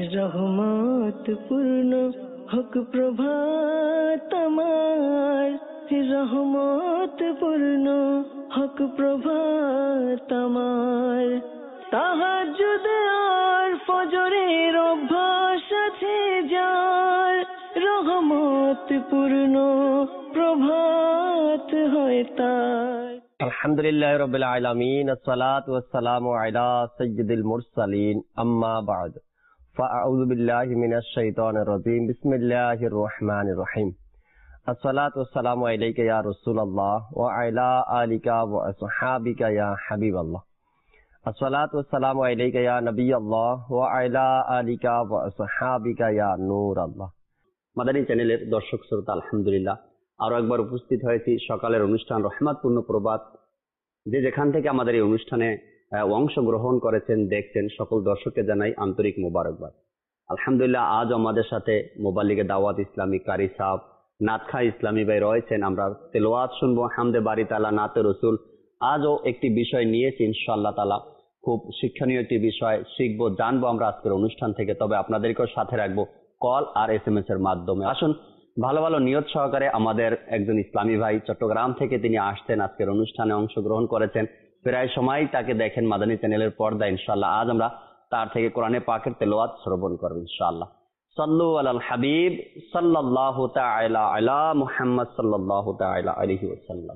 রহমত পূর্ণ হক প্রভাত আমার, রহমত পূর্ণ হক প্রভাত আমার। তাহাজ্জুদ আর ফজরের অভ্যাস আছে যার, রহমত পূর্ণ প্রভাত হয় তার। আলহামদুলিল্লাহি রাব্বিল আলামিন, আসসালাতু ওয়াসসালামু আলা সাইয়্যিদিল মুরসালিন, আম্মা বা'দ। ফাআউযু বিল্লাহি মিনাশ শাইতানির রাজীম। বিসমিল্লাহির রহমানির রহিম। আসসালাতু ওয়াসসালামু আলাইকা ইয়া রাসূলুল্লাহ ওয়া আলা আলিকা ওয়া আসহাবিকা ইয়া হাবিবাল্লাহ। আসসালাতু ওয়াসসালামু আলাইকা ইয়া নবিয়াল্লাহ ওয়া আলা আলিকা ওয়া আসহাবিকা ইয়া নূরাল্লাহ। মাদানী চ্যানেলের দর্শক শ্রোতা, আলহামদুলিল্লাহ আরো একবার উপস্থিত হয়েছি সকালের অনুষ্ঠান রহমতপূর্ণ প্রভাত। যে যেখান থেকে আমাদের এই অনুষ্ঠানে অংশগ্রহণ করেছেন, দেখছেন, সকল দর্শককে জানাই আন্তরিক মোবারকবাদ। আলহামদুলিল্লাহ আজ আমাদের সাথে মোবাল্লিগে দাওয়াত ইসলামী কারি সাহেব নাতখা ইসলামী ভাই রয়েছেন। আমরা তেলাওয়াত শুনবো, হামদে বারি তাআলা, নাতে রসুল। আজও একটি বিষয় নিয়েছি ইনশাআল্লাহ তাআলা, খুব শিক্ষণীয় একটি বিষয় শিখবো, জানবো আমরা আজকের অনুষ্ঠান থেকে। তবে আপনাদেরকেও সাথে রাখবো কল আর SMS এর মাধ্যমে। আসুন ভালো ভালো নিয়ত সহকারে আমাদের একজন ইসলামী ভাই চট্টগ্রাম থেকে তিনি আসছেন, আজকের অনুষ্ঠানে অংশগ্রহণ করেছেন। প্রায় সময় তাকে দেখেন মাদানী চ্যানেলের পর্দা। ইনশাআল্লাহ আজ আমরা তার থেকে কোরআনে পাকের তেলাওয়াত শ্রবণ করব ইনশাআল্লাহ। সাল্লু আলাল হাবিব সাল্লাল্লাহু তাআলা আলা মুহাম্মদ সাল্লাল্লাহু তাআলা আলাইহি ওয়াসাল্লাম।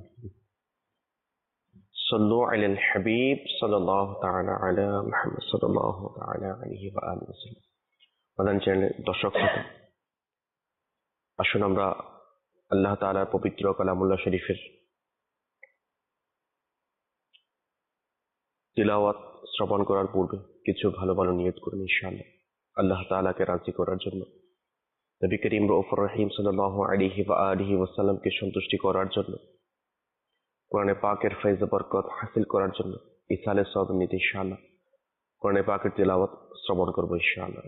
সাল্লু আলাল হাবিব সাল্লাল্লাহু তাআলা আলা মুহাম্মদ সাল্লাল্লাহু তাআলা আলাইহি ওয়া আলিহি ওয়াসাল্লাম। মাদানী চ্যানেলের দর্শক শ্রোতা, আসুন আমরা আল্লাহ তাআলার পবিত্র কালামুল্লাহ শরীফের তিলাওয়াত শ্রবণ করার পূর্বে কিছু ভালো ভালো নিয়ত করুন ইনশাআল্লাহ, আল্লাহ তাআলাকে রাজি করার জন্য, নবী করিম রউফুর রহিম সাল্লাল্লাহু আলাইহি ওয়া আলিহি ওয়াসাল্লামকে সন্তুষ্টি করার জন্য, কোরআনে পাকের ফয়জ বরকত হাসিল করার জন্য, ইসালে সওয়াব নিতে ইনশাআল্লাহ কোরআনে পাকের তিলাওয়াত শ্রবণ করব ইনশাআল্লাহ।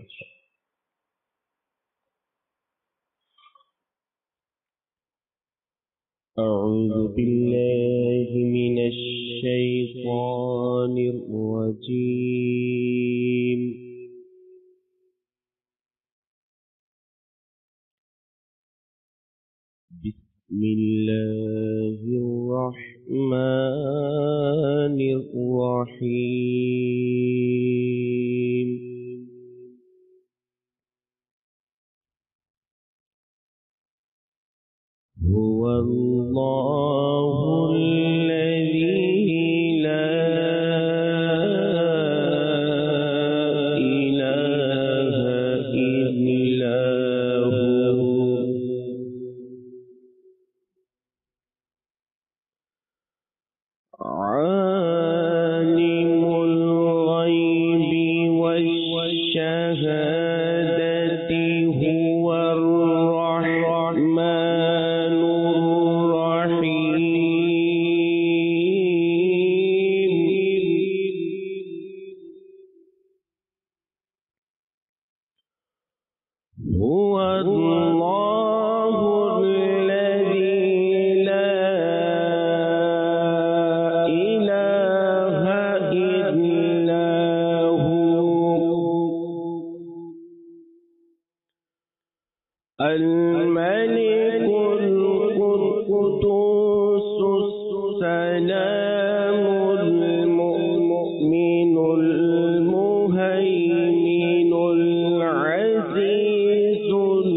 أعوذ بالله من الشيطان الرجيم. بسم الله الرحمن الرحيم. هو الله الذي لا إله إلا هو عالم الغيب والشهادة هو الرحمن الرحيم. هو الله الذي لا إله إلا هو الملك القدوس السلام المؤمن المهيمن العزيز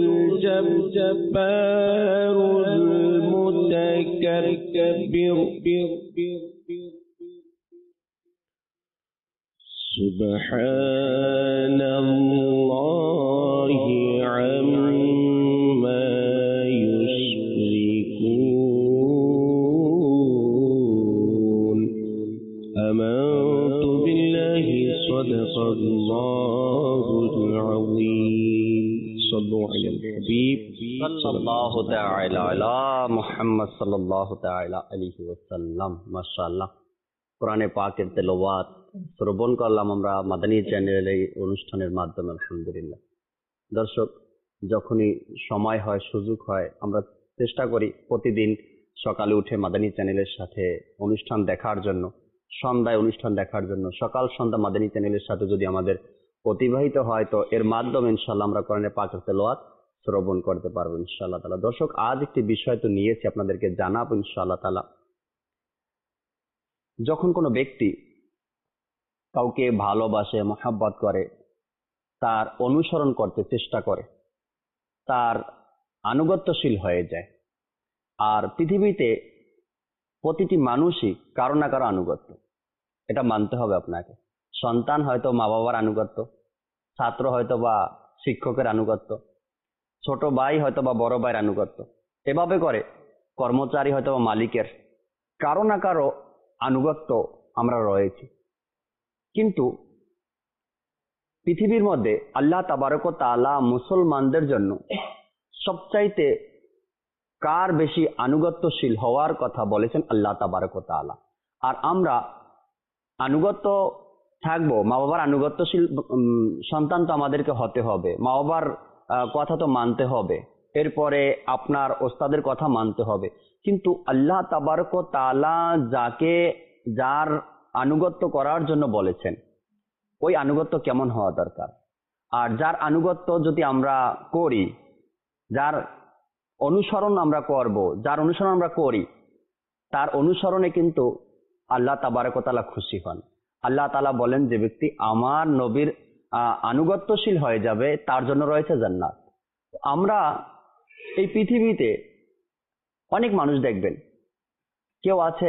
الجبار المتكبر. سبحان الله عما يشركون. آمنت بالله صدق الله العظيم. صلوا على الحبيب সাল্লাল্লাহু তাআলা আলা মুহাম্মদ সাল্লাল্লাহু তাআলা আলাইহি ওয়াসাল্লাম। মাশাআল্লাহ, কোরআনে পাকের তেলাওয়াত শ্রবণ করলাম আমরা মাদানী চ্যানেলের এই অনুষ্ঠানের মাধ্যমে। আলহামদুলিল্লাহ দর্শক, যখনই সময় হয়, সুযোগ হয়, আমরা চেষ্টা করি প্রতিদিন সকালে উঠে মাদানী চ্যানেলের সাথে অনুষ্ঠান দেখার জন্য, সন্ধ্যায় অনুষ্ঠান দেখার জন্য। সকাল সন্ধ্যা মাদানী চ্যানেলের সাথে যদি আমাদের অতিবাহিত হয়, তো এর মাধ্যমে ইনশাআল্লাহ আমরা কোরআনের পাকের তেলাওয়াত শ্রবণ করতে পারবো ইনশাআল্লাহ তাআলা। দর্শক, আজ একটি বিষয় তো নিয়েছি, আপনাদেরকে জানাবো ইনশাআল্লাহ তাআলা। যখন কোনো ব্যক্তি কাউকে ভালোবাসে, মহব্বত করে, তার অনুসরণ করতে চেষ্টা করে, তার আনুগত্যশীল হয়ে যায়। আর পৃথিবীতে প্রতিটি মানুষই কারো না কারো আনুগত্য, এটা মানতে হবে আপনাকে। সন্তান হয়তো মা বাবার আনুগত্য, ছাত্র হয়তো বা শিক্ষকের আনুগত্য, ছোট ভাই হয়তো বা বড় ভাইয়ের আনুগত্য, এভাবে করে কর্মচারী হয়তো বা মালিকের কারো না কারো আনুগত্য আমরা রয়েছি। কিন্তু পৃথিবীর মধ্যে আল্লাহ তাবারক ওয়া তাআলা মুসলমানদের জন্য সবচাইতে কার বেশি আনুগত্যশীল হওয়ার কথা বলেছেন আল্লাহ তাবারক ওয়া তাআলা। আর আমরা আনুগত্য থাকবো, মা বাবার আনুগত্যশীল সন্তান তো আমাদেরকে হতে হবে, মা বাবার কথা তো মানতে হবে, এরপরে আপনার ওস্তাদের কথা মানতে হবে। কিন্তু আল্লাহ তাবারক ওয়া তাআলা যার আনুগত্য করার জন্য বলেছেন, ওই আনুগত্য কেমন হওয়া দরকার। আর যার আনুগত্য যদি আমরা করি, যার অনুসরণ আমরা করব, যার অনুসরণ আমরা করি, তার অনুসরণে কিন্তু আল্লাহ তাবারক ওয়া তাআলা খুশি হন। আল্লাহ তাআলা বলেন, যে ব্যক্তি আমার নবীর আনুগত্যশীল হয়ে যাবে তার জন্য রয়েছে জান্নাত। আমরা এই পৃথিবীতে অনেক মানুষ দেখবেন, কেউ আছে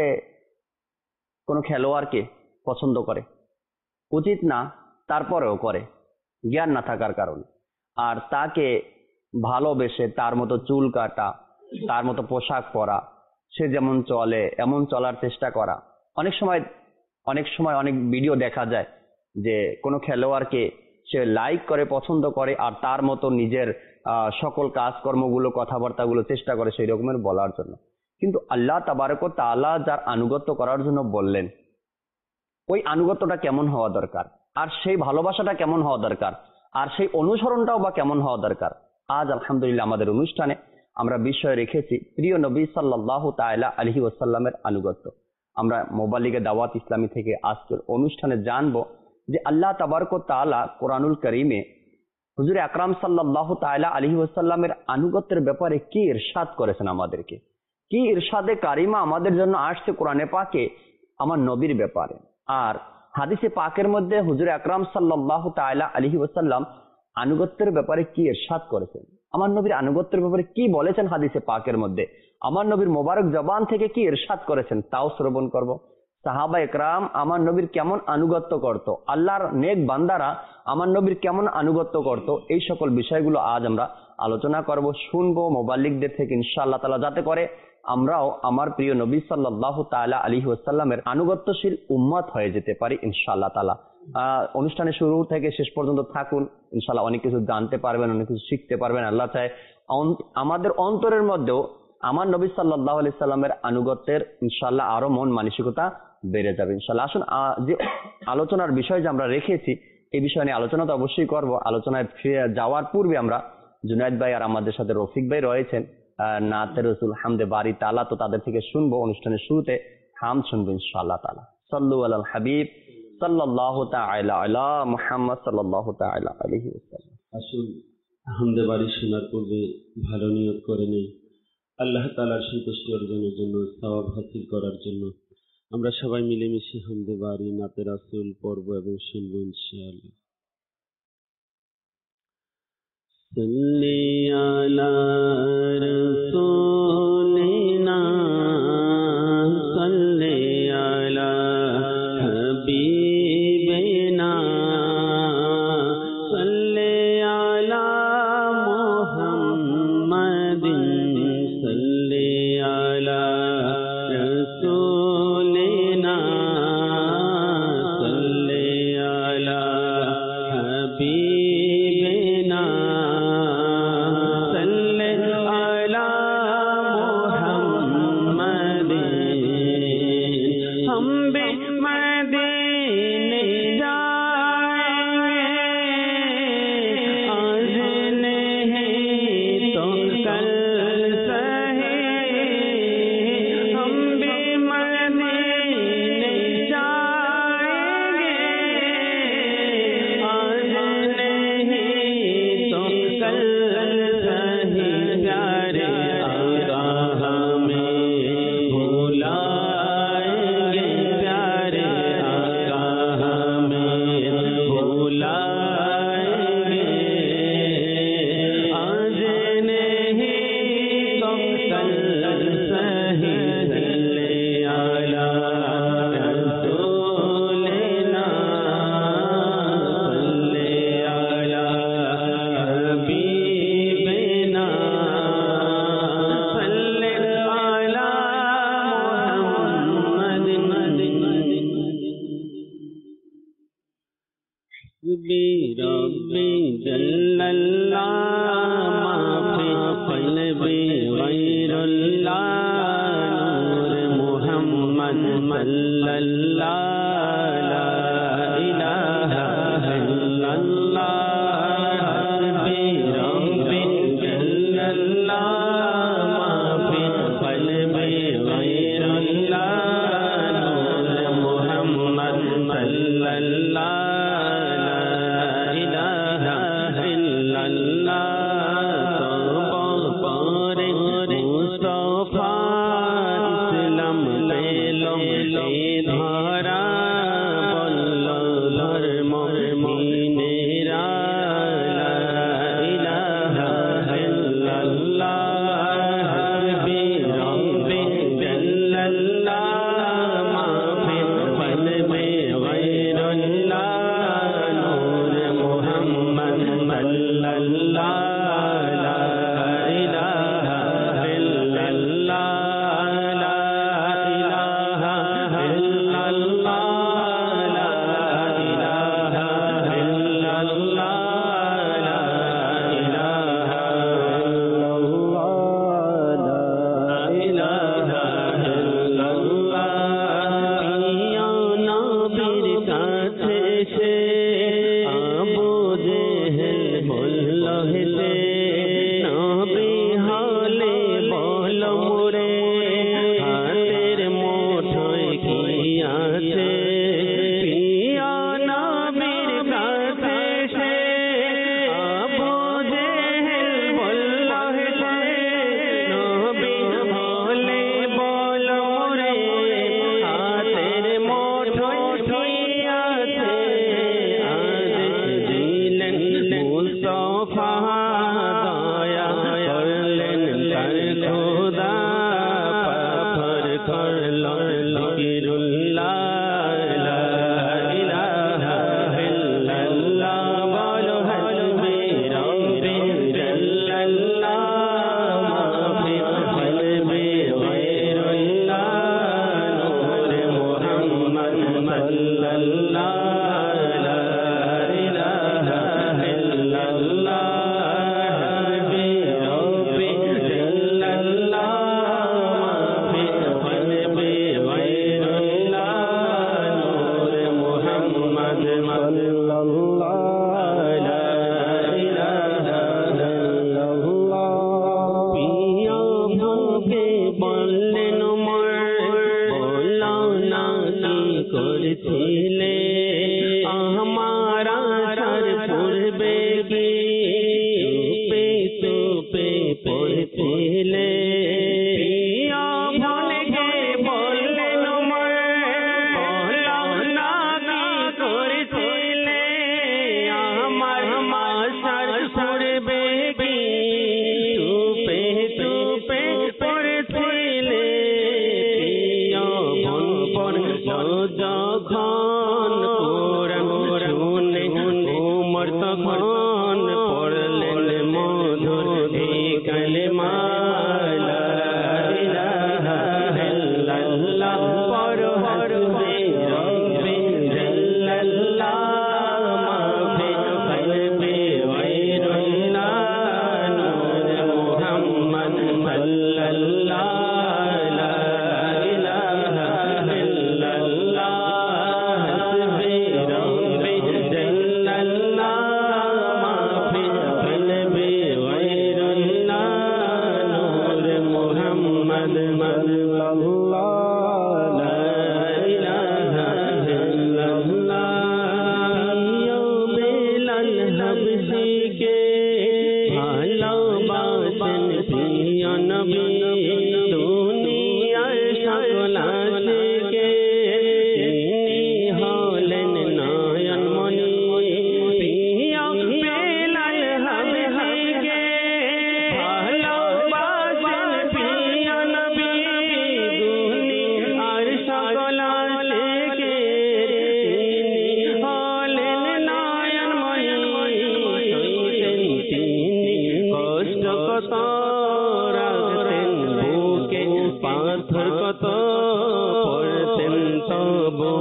কোনো খেলোয়াড়কে পছন্দ করে, উচিত না তারপরেও করে জ্ঞান না থাকার কারণে। আর তাকে ভালোবেসে তার মতো চুল কাটা, তার মতো পোশাক পরা, সে যেমন চলে এমন চলার চেষ্টা করা। অনেক সময় অনেক ভিডিও দেখা যায় যে কোনো খেলোয়াড়কে সে লাইক করে, পছন্দ করে, আর তার মতো নিজের সকল কাজকর্মগুলো, কথাবার্তাগুলো চেষ্টা করে সেই রকমের বলার জন্য। কিন্তু আল্লাহ তাবারক ওয়া তাআলা যার আনুগত্য করার জন্য বললেন, ওই আনুগত্যটা কেমন হওয়া দরকার, আর সেই ভালোবাসাটা কেমন হওয়া দরকার, আর সেই অনুসরণটাও বা কেমন হওয়া দরকার। আজ আলহামদুলিল্লাহ আমাদের অনুষ্ঠানে আমরা বিষয় রেখেছি প্রিয় নবী সাল্লাল্লাহু তাআলা আলাইহি ওয়াসাল্লামের আনুগত্য। আমরা মোবালিগে দাওয়াত ইসলামী থেকে আজকের অনুষ্ঠানে জানবো যে আল্লাহ তাবারক ওয়া তাআলা কোরআনুল কারীমে হুজুর আকরাম সাল্লাল্লাহু তাআলা আলাইহি ওয়াসাল্লামের আনুগত্যের ব্যাপারে কি ইরশাদ করেছেন আমাদেরকে, কি ইরশাদে কারিমা আমাদের জন্য আসছে কোরআনে পাকে আমার নবীর ব্যাপারে। আর হাদিসে পাকের মধ্যে হুজুর আকরাম সাল্লাল্লাহু তাআলা আলাইহি ওয়াসাল্লাম আনুগত্যের ব্যাপারে কি ইরশাদ করেছেন, আমার নবীর আনুগত্যের ব্যাপারে কি বলেছেন হাদিসে পাকের মধ্যে, আমার নবীর মোবারক জবান থেকে কি ইরশাদ করেছেন, তাও শ্রবণ করব। সাহাবা একরাম আমার নবীর কেমন আনুগত্য করত, আল্লাহর নেক বান্দারা আমার নবীর কেমন আনুগত্য করত, এই সকল বিষয়গুলো আজ আমরা আলোচনা করব, শুনবো মোবাল্লিকদের থেকে ইনশাআল্লাহ তাআলা, যাতে করে আমরাও আমার প্রিয় নবী সাল্লাল্লাহু তাআলা আলাইহি ওয়াসাল্লামের আনুগত্যশীল উম্মত হয়ে যেতে পারি ইনশাআল্লাহ তাআলা। অনুষ্ঠানের শুরু থেকে শেষ পর্যন্ত থাকুন, ইনশাআল্লাহ অনেক কিছু জানতে পারবেন, অনেক কিছু শিখতে পারবেন। আল্লাহ চায় আমাদের অন্তরের মধ্যেও আমার নবী সাল্লাল্লাহু আলাইহি সাল্লামের আনুগত্যের ইনশাআল্লাহ আরো মন মানসিকতা বেড়ে যাবে ইনশাআল্লাহ। আসুন, যে আলোচনার বিষয় যে আমরা রেখেছি এই বিষয় নিয়ে আলোচনা তো অবশ্যই করব। আলোচনায় যাওয়ার পূর্বে আমরা জুনায়েদ ভাই আর আমাদের সাথে রফিক ভাই রয়েছেন, নাতে রসুল হামদে বারি তাআলা, তো তাদের থেকে শুনবো। অনুষ্ঠানের শুরুতে হাম শুনবো ইনশাআল্লাহ তাআলা। সাল্লু আলাল হাবিব সাল্লাল্লাহু তাআলা আলা মুহাম্মদ সাল্লাল্লাহু তাআলা আলাইহি ওয়াসাল্লাম। আসুন, হামদে বাড়ি শোনার পূর্বে ভালো নিয়ত করে নেই, আল্লাহ তাআলার সন্তুষ্টি অর্জনের জন্য, সওয়াব হাসিল করার জন্য আমরা সবাই মিলেমিশে হামদে বাড়ি, নাতে রাসূল পড়ব এবং শুনবো ইনশাআল্লাহ। সাল্লি আলা রাসূলিনা সাল্লি আলা হাবিবিনা সাল্লি আলা মুহাম্মাদিন সাল্লি আলা রাসূলিনা সাল্লি আলা হাবিবিনা সাল্লি इल्लल्लाह माफी क़ल्बी गैरुल्लाह नूर मुहम्मद सल्लल्लाह ला इलाहा इल्लल्लाह हस्बी रब्बी जल्लल्लाह माफी क़ल्बी गैरुल्लाह नूर मुहम्मद सल्लल्लाह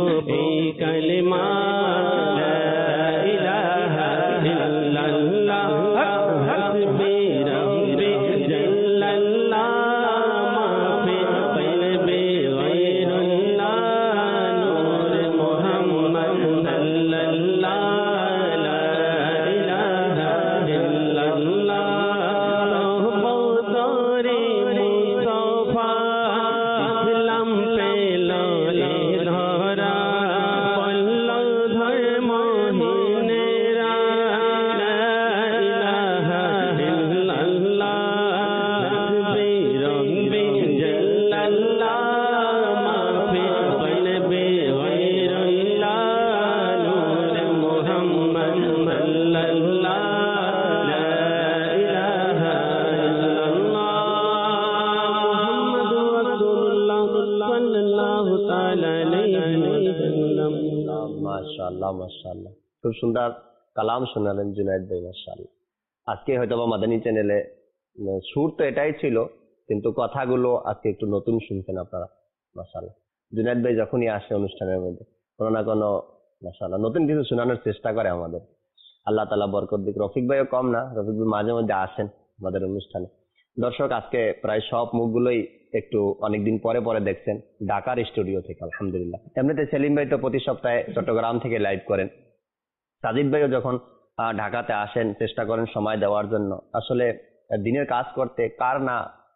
কালিমা লা ইলাহা ইল্লাল্লাহ মাশাআল্লাহ মাশাআল্লাহ, খুব সুন্দর কালাম শোনালেন জুনায়েদ ভাই, মাশাআল্লাহ। আজকে হয়তো বা মাদানী চ্যানেলে সুর তো এটাই ছিল, কিন্তু কথাগুলো আজকে একটু নতুন শুনছেন আপনারা, মাশাআল্লাহ। জুনায়েদ ভাই যখনই আসে অনুষ্ঠানের মধ্যে কোনো না কোনো মাশাআল্লাহ নতুন কিছু শোনানোর চেষ্টা করে আমাদের। আল্লাহ তাআলা বরকত দিক। রফিক ভাইও কম না, রফিক ভাই মাঝে মধ্যে আসেন আমাদের অনুষ্ঠানে। দর্শক, আজকে প্রায় সব মুখগুলোই একটু অনেকদিন পরে পরে দেখছেন ঢাকার স্টুডিও থেকে, আলহামদুলিল্লাহ। এমনিতে সেলিম ভাই তো প্রতি সপ্তাহে চট্টগ্রাম থেকে লাইভ করেন। সাজিদ ভাইও যখন ঢাকাতে আসেন চেষ্টা করেন সময় দেওয়ার জন্য। আসলে দিনের কাজ করতে কার না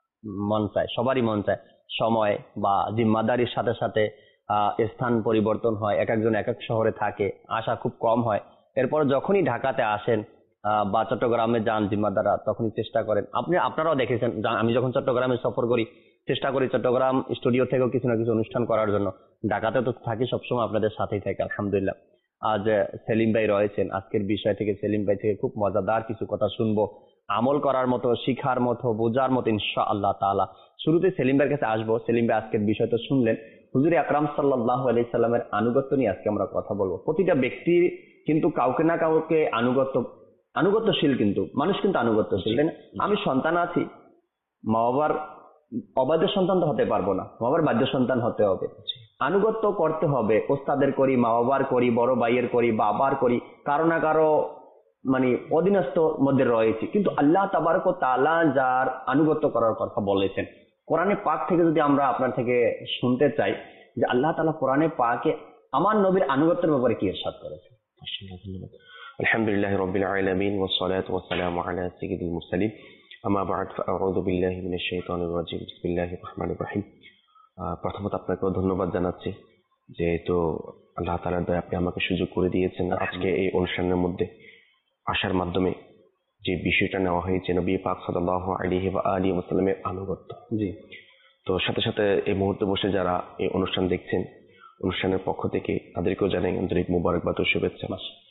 মন চায়, সবারই মন চায়। সময় বা জিম্মাদারির সাথে সাথে স্থান পরিবর্তন হয়, এক একজন এক এক শহরে থাকে, আসা খুব কম হয়। এরপর যখনই ঢাকাতে আসেন বা চট্টগ্রামে যান জিম্মাদাররা, তখনই চেষ্টা করেন। আপনারাও দেখেছেন, আমি যখন চট্টগ্রামে সফর করি চেষ্টা করি চট্টগ্রাম স্টুডিও থেকেও কিছু না কিছু অনুষ্ঠান করার জন্য। ঢাকাতে তো থাকি সবসময় আপনাদের সাথেই থাকে, আলহামদুলিল্লাহ। আজ সেলিম ভাই রয়েছেন, আজকের বিষয় থেকে সেলিম ভাই থেকে খুব মজাদার কিছু কথা শুনবো, আমল করার মতো, শিখার মতো, বোঝার মতো ইনশাআল্লাহ তাআলা। শুরুতে সেলিম ভাইয়ের কাছে আসবো। সেলিম ভাই আজকের বিষয় তো শুনলেন, হুজুর আকরাম সাল্লাল্লাহু আলাইহি সাল্লামের আনুগত্য নিয়ে আজকে আমরা কথা বলবো। প্রতিটা ব্যক্তি কিন্তু কাউকে না কাউকে আনুগত্যশীল, কিন্তু মানুষ কিন্তু আনুগত্যশীল, তাই না? আমি সন্তান আছি, মা বাবার অবাধ্য সন্তান তো হতে পারবো না, মা বাবার বাধ্য সন্তান হতে হবে। আনুগত্য করতে হবে, ওস্তাদের করি, মা বাবার করি, বড় ভাইয়ের করি, বাবার করি, কারো না কারো মানে অধীনস্থ মধ্যে রয়েছে। কিন্তু আল্লাহ তাবারক ওয়া তাআলা যার আনুগত্য করার কথা বলেছেন, কোরআনে পাক থেকে যদি আমরা আপনার থেকে শুনতে চাই যে আল্লাহ তাআলা কোরআনে পাকে আমার নবীর আনুগত্যের ব্যাপারে কি ইরশাদ করেছেন। ধন্যবাদ। আলহামদুলিল্লাহি রাব্বিল আলামিন ওয়াস সালাতু ওয়াস সালামু আলা সাইয়্যিদিল মুরসালিন, আম্মা বা'দ, ফাআউযু বিল্লাহি মিনাশ শাইতানির রাজীম, বিসমিল্লাহির রহমানির রহিম। প্রথমত আপনাকেও ধন্যবাদ জানাচ্ছি, যেহেতু আল্লাহ তাআলার দয়ায় আপনি আমাকে সুযোগ করে দিয়েছেন আজকে এই অনুষ্ঠানের মধ্যে আসার মাধ্যমে যে বিষয়টা নেওয়া হয়েছে নবী পাক সাল্লাল্লাহু আলাইহি ওয়া আলিহি ওয়াসাল্লামের আনুগত্য। জি। তো সাথে সাথে এই মুহূর্তে বসে যারা এই অনুষ্ঠান দেখছেন, অনুষ্ঠানের পক্ষ থেকে তাদেরকেও জানাই আন্তরিক মোবারকবাদ ও শুভেচ্ছা।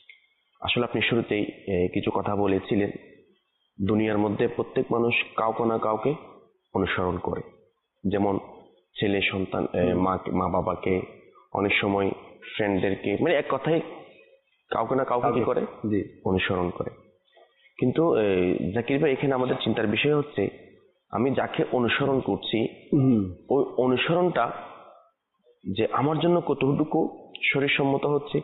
আসলে আপনি শুরুতেই কিছু কথা বলেছিলেন, দুনিয়ার মধ্যে প্রত্যেক মানুষ কাউকে না কাউকে অনুসরণ করে। যেমন ছেলে সন্তান মা বাবাকে, অনেক সময় ফ্রেন্ডদেরকে, মানে এক কথায় কাউকে না কাউকে কি করে, অনুসরণ করে। কিন্তু জাকির ভাই, এখানে আমাদের চিন্তার বিষয় হচ্ছে আমি যাকে অনুসরণ করছি ওই অনুসরণটা যে আমার জন্য কতটুকু শরীরসম্মত হচ্ছে,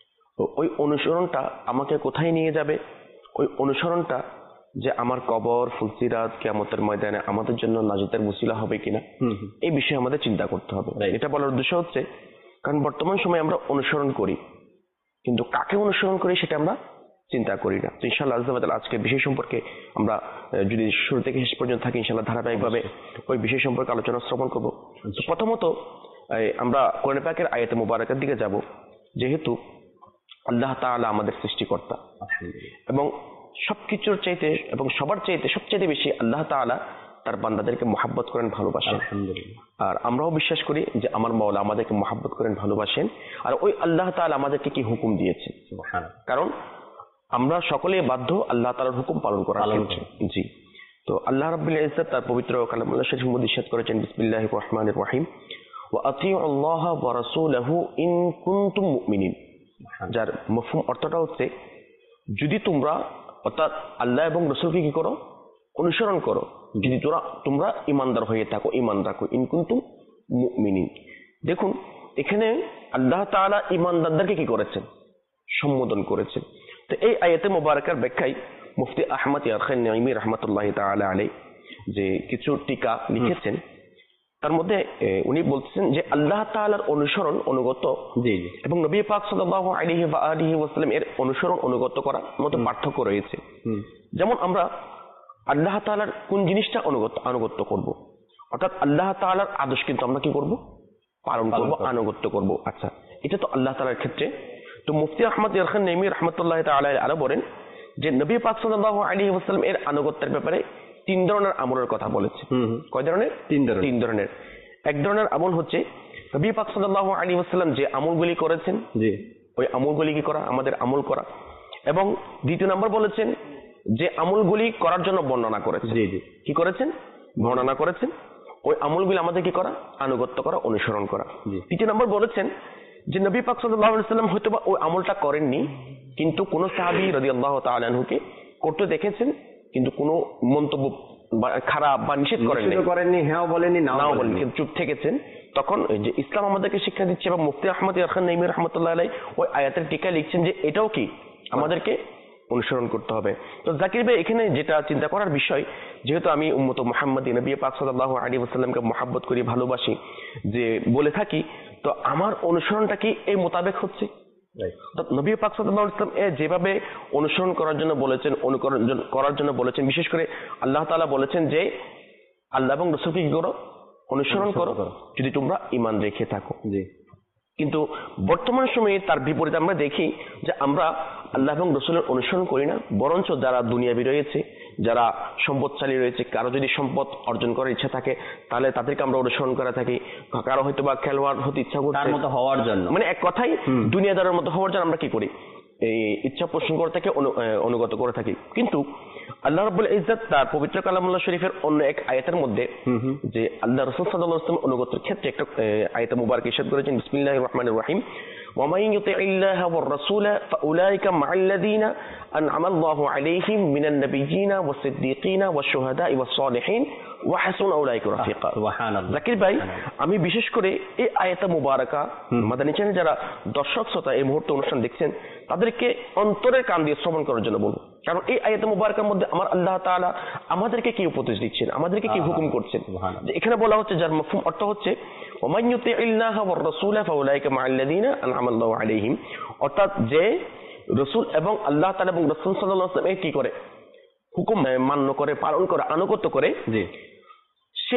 ওই অনুসরণটা আমাকে কোথায় নিয়ে যাবে, ওই অনুসরণটা যে আমার কবর, ফুলসিরাত, কিয়ামতের ময়দানে আমাদের জন্য নাজাতের ওসিলা হবে কিনা, এই বিষয়ে আমাদের চিন্তা করতে হবে। এটা বলার উদ্দেশ্য হচ্ছে, কারণ বর্তমান সময়ে আমরা অনুসরণ করি, কিন্তু কাকে অনুসরণ করি সেটা আমরা চিন্তা করি না। তো ইনশাআল্লাহ আজকে আজকে বিষয় সম্পর্কে আমরা যদি শুরু থেকে শেষ পর্যন্ত থাকি, ইনশাআল্লাহ ধারাবাহিকভাবে ওই বিষয় সম্পর্কে আলোচনা শ্রবণ করবো। তো প্রথমত আমরা কোরআন পাকের আয়াতে মুবারাকার দিকে যাব। যেহেতু আল্লাহ তাআলা আমাদের সৃষ্টিকর্তা এবং সবকিছুর চাইতে এবং সবার চাইতে সবচেয়ে বেশি আল্লাহ তাআলা তার বান্দাদেরকে মহাব্বত করেন, ভালোবাসেন। আর আমরাও বিশ্বাস করি যে আমার মাওলা আমাদেরকে মহাব্বত করেন, ভালোবাসেন। আর ওই আল্লাহ তাআলা আমাদেরকে কি হুকুম দিয়েছেন, কারণ আমরা সকলেই বাধ্য আল্লাহ তাআলার হুকুম পালন করার। জি। তো আল্লাহ রাব্বুল ইজ্জত তার পবিত্র কালামুল্লাহ শরীফের মধ্যে ইরশাদ করেছেন, বিসমিল্লাহির রহমানির রহিম, ওয়া আতিউল্লাহ ওয়া রাসূলাহু ইন কুনতুম মুমিনিন। যার মফহুম অর্থটা হচ্ছে, যদি তোমরা, অর্থাৎ আল্লাহ এবং রাসূলকে কি করো, অনুসরণ করো, যদি তোমরা ঈমানদার হয়ে থাকো, ঈমান রাখো। ইন কুনতুম মুমিনিন। দেখুন এখানে আল্লাহ তাআলা ঈমানদারদেরকে কি করেছেন, সম্বোধন করেছেন। তো এই আয়াতে মুবারাকার ব্যাখ্যায় মুফতি আহমদ ইয়ারখান নাইমি রাহমাতুল্লাহি তাআলা আলাইহি যে কিছু টিকা লিখেছেন, তার মধ্যে উনি বলছেন যে আল্লাহ তাআলার অনুসরণ, অনুগত এবং নবী পাক সাল্লাল্লাহু আলাইহি ওয়া আলিহি ওয়াসাল্লাম এর অনুসরণ, অনুগত করার মতো পার্থক্য রয়েছে। যেমন আমরা আল্লাহ তাআলার কোন জিনিসটা আনুগত্য করব, অর্থাৎ আল্লাহ তাআলার আদেশ কিন্তু আমরা কি করব, পালন করব, আনুগত্য করব। আচ্ছা, এটা তো আল্লাহ তাআলার ক্ষেত্রে। তো মুফতি আহমদ ইয়ারখান নাইমি রাহমাতুল্লাহি তাআলা আরো বলেন যে নবী পাক সাল্লাল্লাহু আলাইহি ওয়াসাল্লাম এর আনুগত্যের ব্যাপারে 3 ধরনের আমলের কথা বলেছে। কয় ধরনের? 3 ধরনের। এক ধরনের আমল হচ্ছে নবী পাক সাল্লাল্লাহু আলাইহি ওয়াসাল্লাম যে আমলগুলি করেছেন, ওই আমলগুলি কি করা, আমাদের আমল করা। এবং দ্বিতীয় নম্বর বলেছেন যে আমলগুলি করার জন্য বর্ণনা করেছেন, কি করেছেন, বর্ণনা করেছেন, ওই আমলগুলি আমাদের কি করা, আনুগত্য করা, অনুসরণ করা। তৃতীয় নম্বর বলেছেন যে নবী পাক সাল্লাল্লাহু আলাইহি ওয়াসাল্লাম হয়তো বা ওই আমলটা করেননি, কিন্তু কোন সাহাবী রাদিয়াল্লাহু তাআলা আনহুকে করতে দেখেছেন, কিন্তু কোনো মন্তব্য বা খারাপ বা নিষেধ করেননি, হ্যাঁ বলেননি, নাও বলেননি, কিন্তু চুপ থেকেছেন। তখন ওই যে ইসলাম আমাদেরকে শিক্ষা দিচ্ছে, এবং মুফতি আহমদ ইয়ারখান নাইমি রাহমাতুল্লাহ আলাইহি ওই আয়াতের টিকায় লিখছেন যে এটাও কি আমাদেরকে অনুসরণ করতে হবে। তো জাকির ভাই এখানে যেটা চিন্তা করার বিষয়, যেহেতু আমি উম্মত মুহাম্মদী নবী পাক সাল্লাল্লাহু আলাইহি ওয়াসাল্লামকে মহব্বত করি, ভালোবাসি, যে বলে থাকি, তো আমার অনুসরণটা কি এই মোতাবেক হচ্ছে? নবী পাক সাল্লাল্লাহু আলাইহি ওয়াসাল্লাম যেভাবে অনুসরণ করার জন্য বলেছেন, অনুকরণ করার জন্য বলেছেন, বিশেষ করে আল্লাহ তাআলা বলেছেন যে আল্লাহ এবং রাসূলকে কি করো? অনুসরণ করো, যদি তোমরা ঈমান রেখে থাকো। কিন্তু বর্তমান সময়ে তার বিপরীতে আমরা দেখি যে আমরা আল্লাহ এবং রাসূলের অনুসরণ করি না, বরঞ্চ যারা দুনিয়াবী রয়েছে, যারা সম্পদশালী রয়েছে, কারো যদি সম্পদ অর্জন করার ইচ্ছা থাকে তাহলে তাদেরকে আমরা অনুসরণ করে থাকি। কারো হয়তো বা খেলোয়াড় হতে ইচ্ছা করছে, তার মতো হওয়ার জন্য, মানে এক কথাই দুনিয়াদারের মতো হওয়ার জন্য আমরা কি করি? এই ইচ্ছা পোষণ করে থাকি, অনুগত করে থাকি। কিন্তু আল্লাহ রাব্বুল ইজ্জত তার পবিত্র কালামুল্লাহ শরীফের অন্য এক আয়াতের মধ্যে যে আল্লাহ রাসূল সাল্লাল্লাহু আলাইহি ওয়াসাল্লাম অনুগতের ক্ষেত্রে একটা আয়াতে মুবারক ইরশাদ করেছেন, বিসমিল্লাহির রহমানির রহিম, ওয়া মান ইউতিইল্লাহা ওয়ার রাসূলা ফাউলাইকা মা'আল্লাযীনা আন'আমা আল্লাহু আলাইহিম মিনান নাবিয়্যিনা ওয়াস সিদ্দীকিনা ওয়াশ শুহাদা'i ওয়াস সালিহিন ওয়া হাসুনা উলাইকা রাফিকা। সুবহানাল্লাহ। জাকির ভাই, আমি বিশেষ করে এই আয়াতে মুবারাকা মাদানী চ্যানেল যারা দর্শক শ্রোতা এই মুহূর্তে অনুষ্ঠান দেখছেন, তাদেরকে অন্তরের কান দিয়ে শ্রবণ করার জন্য বলবো। কারণ এই আয়াতে মুবারাকার মধ্যে আমার আল্লাহ তাআলা আমাদেরকে কি উপদেশ দিচ্ছেন, আমাদেরকে কি হুকুম করছেন। এখানে বলা হচ্ছে, যার মাফহুম অর্থ হচ্ছে ওয়া মান ইউতিইল্লাহা ওয়ার রাসূলা ফাউলাইকা মা'আল্লাযীনা আন'আমা আল্লাহু আলাইহিম, অর্থাৎ যে রাসূল এবং আল্লাহ তাআলা এবং রাসূল সাল্লাল্লাহু আলাইহি ওয়াসাল্লাম কি করে? হুকুম মান্য করে, পালন করে, আনুগত্য করে, সে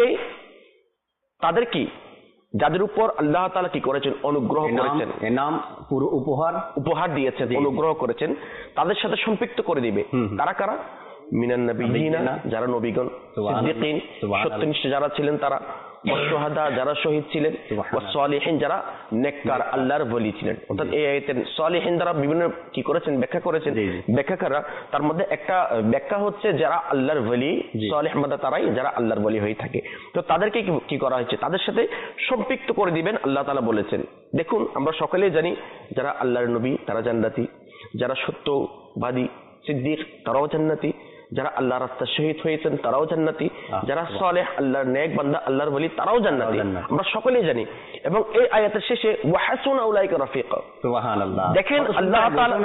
তাদের কি যাদের উপর আল্লাহ তাআলা কি করেছেন? অনুগ্রহ করেছেন, এনাম পুরো উপহার দিয়েছেন, অনুগ্রহ করেছেন, তাদের সাথে সম্পৃক্ত করে দিবে। তারা কারা? মিনান নাবিয়্যিনা, যারা নবীগণ, সিদ্দীকিন, সত্যনিষ্ঠ যারা ছিলেন তারা, ওয়াশুহাদা, যারা শহীদ ছিলেন, ওয়াস সালিহিন, যারা নেককার আল্লাহর ওলি ছিলেন। অর্থাৎ এই আয়াতের সালিহিন দ্বারা বিভিন্ন কি করেছেন? ব্যাখ্যা করেছেন ব্যাখ্যাকাররা। তার মধ্যে একটা ব্যাখ্যা হচ্ছে যারা আল্লাহর ওলি, সালিহ মানে তারাই যারা আল্লাহর ওলি হয়ে থাকে। তো তাদেরকে কি করা হয়েছে? তাদের সাথে সম্পৃক্ত করে দিবেন আল্লাহ তাআলা বলেছেন। দেখুন, আমরা সকলেই জানি যারা আল্লাহর নবী তারা জান্নাতি, যারা সত্যবাদী সিদ্দিক তারাও জান্নাতি, যারা আল্লাহর রাস্তায় শহীদ হয়েছেন তারাও জান্নাতি, যারা সালেহ আল্লাহর নেক বান্দা আল্লাহর ওলি তারাও জান্নাতি, আমরা সকলেই জানি। এবং এই আয়াতের শেষে ওয়া হাসুনা উলাইকা রাফিকা, সুবহানাল্লাহ। দেখেন আল্লাহ তাআলা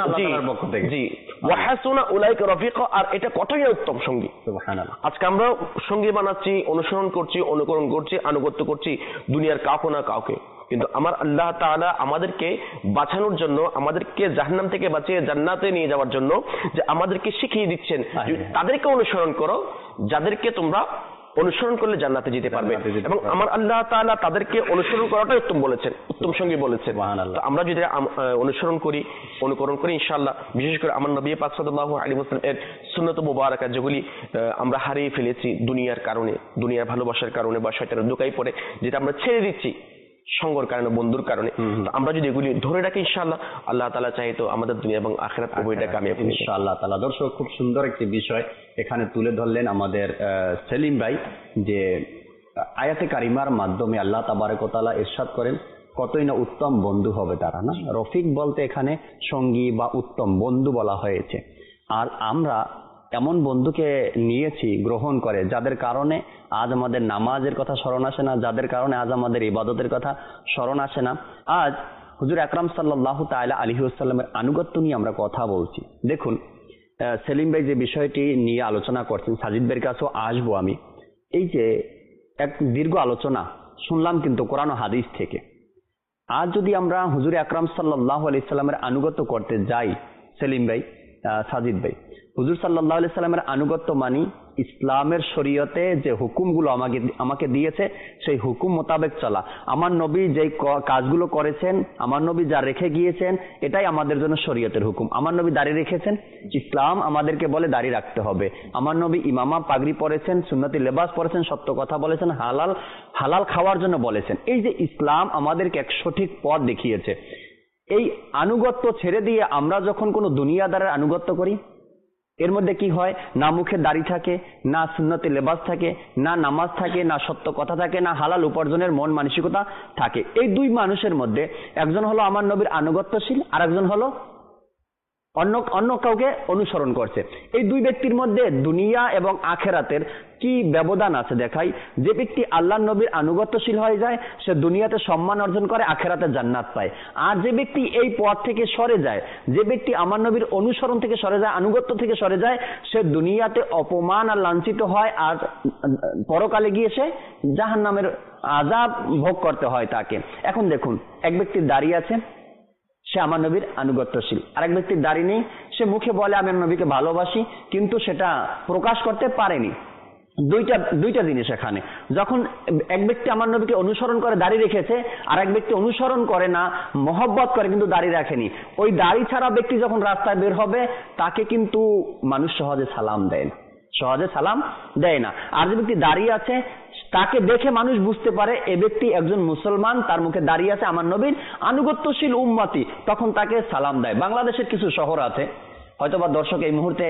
জি ওয়া হাসুনা উলাইকা রাফিকা, আর এটা কতই উত্তম সঙ্গী। সুবহানাল্লাহ। আজকে আমরা সঙ্গী বানাচ্ছি, অনুসরণ করছি, অনুকরণ করছি, আনুগত্য করছি দুনিয়ার কাউকে না কাউকে, কিন্তু আমার আল্লাহ তাআলা আমাদেরকে বাঁচানোর জন্য, আমাদেরকে জাহান্নাম থেকে বাঁচিয়ে জান্নাতে নিয়ে যাওয়ার জন্য যে আমাদেরকে শিখিয়ে দিচ্ছেন, তাদেরকে অনুসরণ করো, যাদেরকে তোমরা অনুসরণ করলে জান্নাতে যেতে পারবে। এবং আমার আল্লাহ তাআলা তাদেরকে অনুসরণ করাটাই উত্তম বলেছেন, উত্তম সঙ্গী বলেছেন। তো আমরা যদি অনুসরণ করি, অনুকরণ করি, ইনশাআল্লাহ, বিশেষ করে আমার নবী পাক সাল্লাল্লাহু আলাইহি ওয়াসাল্লাম এর সুন্নাত মুবারাকা যেগুলি আমরা হারিয়ে ফেলেছি দুনিয়ার কারণে, দুনিয়ার ভালোবাসার কারণে বা শয়তানের ধোঁকায় পড়ে, যেটা আমরা ছেড়ে দিচ্ছি সঙ্গর কারণে, বন্ধুর কারণে, আমরা যদি এগুলি ধরে রাখি, ইনশাআল্লাহ আল্লাহ তাআলা চাইতো আমাদের দুনিয়া এবং আখিরাত উভয়টা কামিয়াব হবে ইনশাআল্লাহ তাআলা। দর্শক, খুব সুন্দর একটি বিষয় এখানে তুলে ধরলেন আমাদের সেলিম ভাই, যে আয়াতে কারিমার মাধ্যমে আল্লাহ তাবারক ওয়া তাআলা ইরশাদ করেন কতই না উত্তম বন্ধু হবে তারা, না? রফিক বলতে এখানে সঙ্গী বা উত্তম বন্ধু বলা হয়েছে। আর আমরা এমন বন্ধুকে নিয়েছি গ্রহণ করে, যাদের কারণে আজ আমাদের নামাজের কথা স্মরণ আসে না, যাদের কারণে আজ আমাদের ইবাদতের কথা স্মরণ আসে না। আজ হুজুর আকরাম সাল্লাল্লাহু তাআলা আলাইহি ওয়াসাল্লামের আনুগত্য নিয়ে আমরা কথা বলছি। দেখুন, সেলিম ভাই যে বিষয়টি নিয়ে আলোচনা করছেন, সাজিদ ভাইয়ের কাছেও আসবো আমি। এই যে এক দীর্ঘ আলোচনা শুনলাম কিন্তু কোরআন ও হাদিস থেকে। আজ যদি আমরা হুজুর আকরাম সাল্লাল্লাহু আলাইহি সাল্লামের আনুগত্য করতে যাই, সেলিম ভাই, সাজিদ ভাই, হুজুর সাল্লাল্লাহু আলাইহি সাল্লামের আনুগত্য মানি ইসলামের শরীয়তে যে হুকুমগুলো আমাকে দিয়েছে সেই হুকুম মোতাবেক চলা। আমার নবী যেই কাজগুলো করেছেন, আমার নবী যা রেখে গিয়েছেন, এটাই আমাদের জন্য শরীয়তের হুকুম। আমার নবী দাড়ি রেখেছেন, ইসলাম আমাদেরকে বলে দাড়ি রাখতে হবে। আমার নবী ইমামা পাগড়ি পরেছেন, সুন্নতি লেবাস পরেছেন, সত্য কথা বলেছেন, হালাল খাওয়ার জন্য বলেছেন। এই যে ইসলাম আমাদেরকে এক সঠিক পথ দেখিয়েছে, এই আনুগত্য ছেড়ে দিয়ে আমরা যখন কোনো দুনিয়াদারের আনুগত্য করি, এর মধ্যে কি হয়, না মুখে দাড়ি থাকে, না সুন্নতে লেবাস থাকে, না নামাজ থাকে, না সত্য কথা থাকে, না হালাল উপার্জনের মন মানসিকতা থাকে। এই দুই মানুষের মধ্যে একজন হলো আমার নবীর আনুগত্যশীল, আর একজন হলো অন্য কাউকে অনুসরণ করছে। এই দুই ব্যক্তির মধ্যে দুনিয়া এবং আখেরাতের কি ব্যবধান আছে দেখাই। যে ব্যক্তি আল্লাহ নবীর আনুগত্যশীল হয়ে যায় সে দুনিয়াতে সম্মান অর্জন করে, আখেরাতে জান্নাত পায়। আর যে ব্যক্তি এই পথ থেকে সরে যায়, যে ব্যক্তি আমার নবীর অনুসরণ থেকে সরে যায়, আনুগত্য থেকে সরে যায়, সে দুনিয়াতে অপমান আর লাঞ্ছিত হয়, আর পরকালে গিয়ে সে জাহান্নামের আযাব ভোগ করতে হয় তাকে। এখন দেখুন, এক ব্যক্তির দাড়ি আছে, সে আমার নবীর আনুগত্যশীল। আর এক ব্যক্তির দাড়ি নেই, সে মুখে বলে আমি আমার নবীকে ভালোবাসি, কিন্তু সেটা প্রকাশ করতে পারেনি। দুইটা জিনিস এখানে। যখন এক ব্যক্তি আমার নবীকে অনুসরণ করে দাড়ি রেখেছে, আর এক ব্যক্তি অনুসরণ করে না, মহব্বত করে কিন্তু দাড়ি রাখেনি, ওই দাড়ি ছাড়া ব্যক্তি যখন রাস্তায় বের হবে তাকে কিন্তু মানুষ সহজে সালাম দেয় না। আর যে ব্যক্তি দাঁড়িয়ে আছে তাকে দেখে মানুষ বুঝতে পারে এ ব্যক্তি একজন মুসলমান, তার মুখে দাঁড়িয়ে আছে আমার নবীর আনুগত্যশীল উম্মতি, তখন তাকে সালাম দেয়। বাংলাদেশের কিছু শহর আছে, হয়তোবা দর্শক এই মুহূর্তে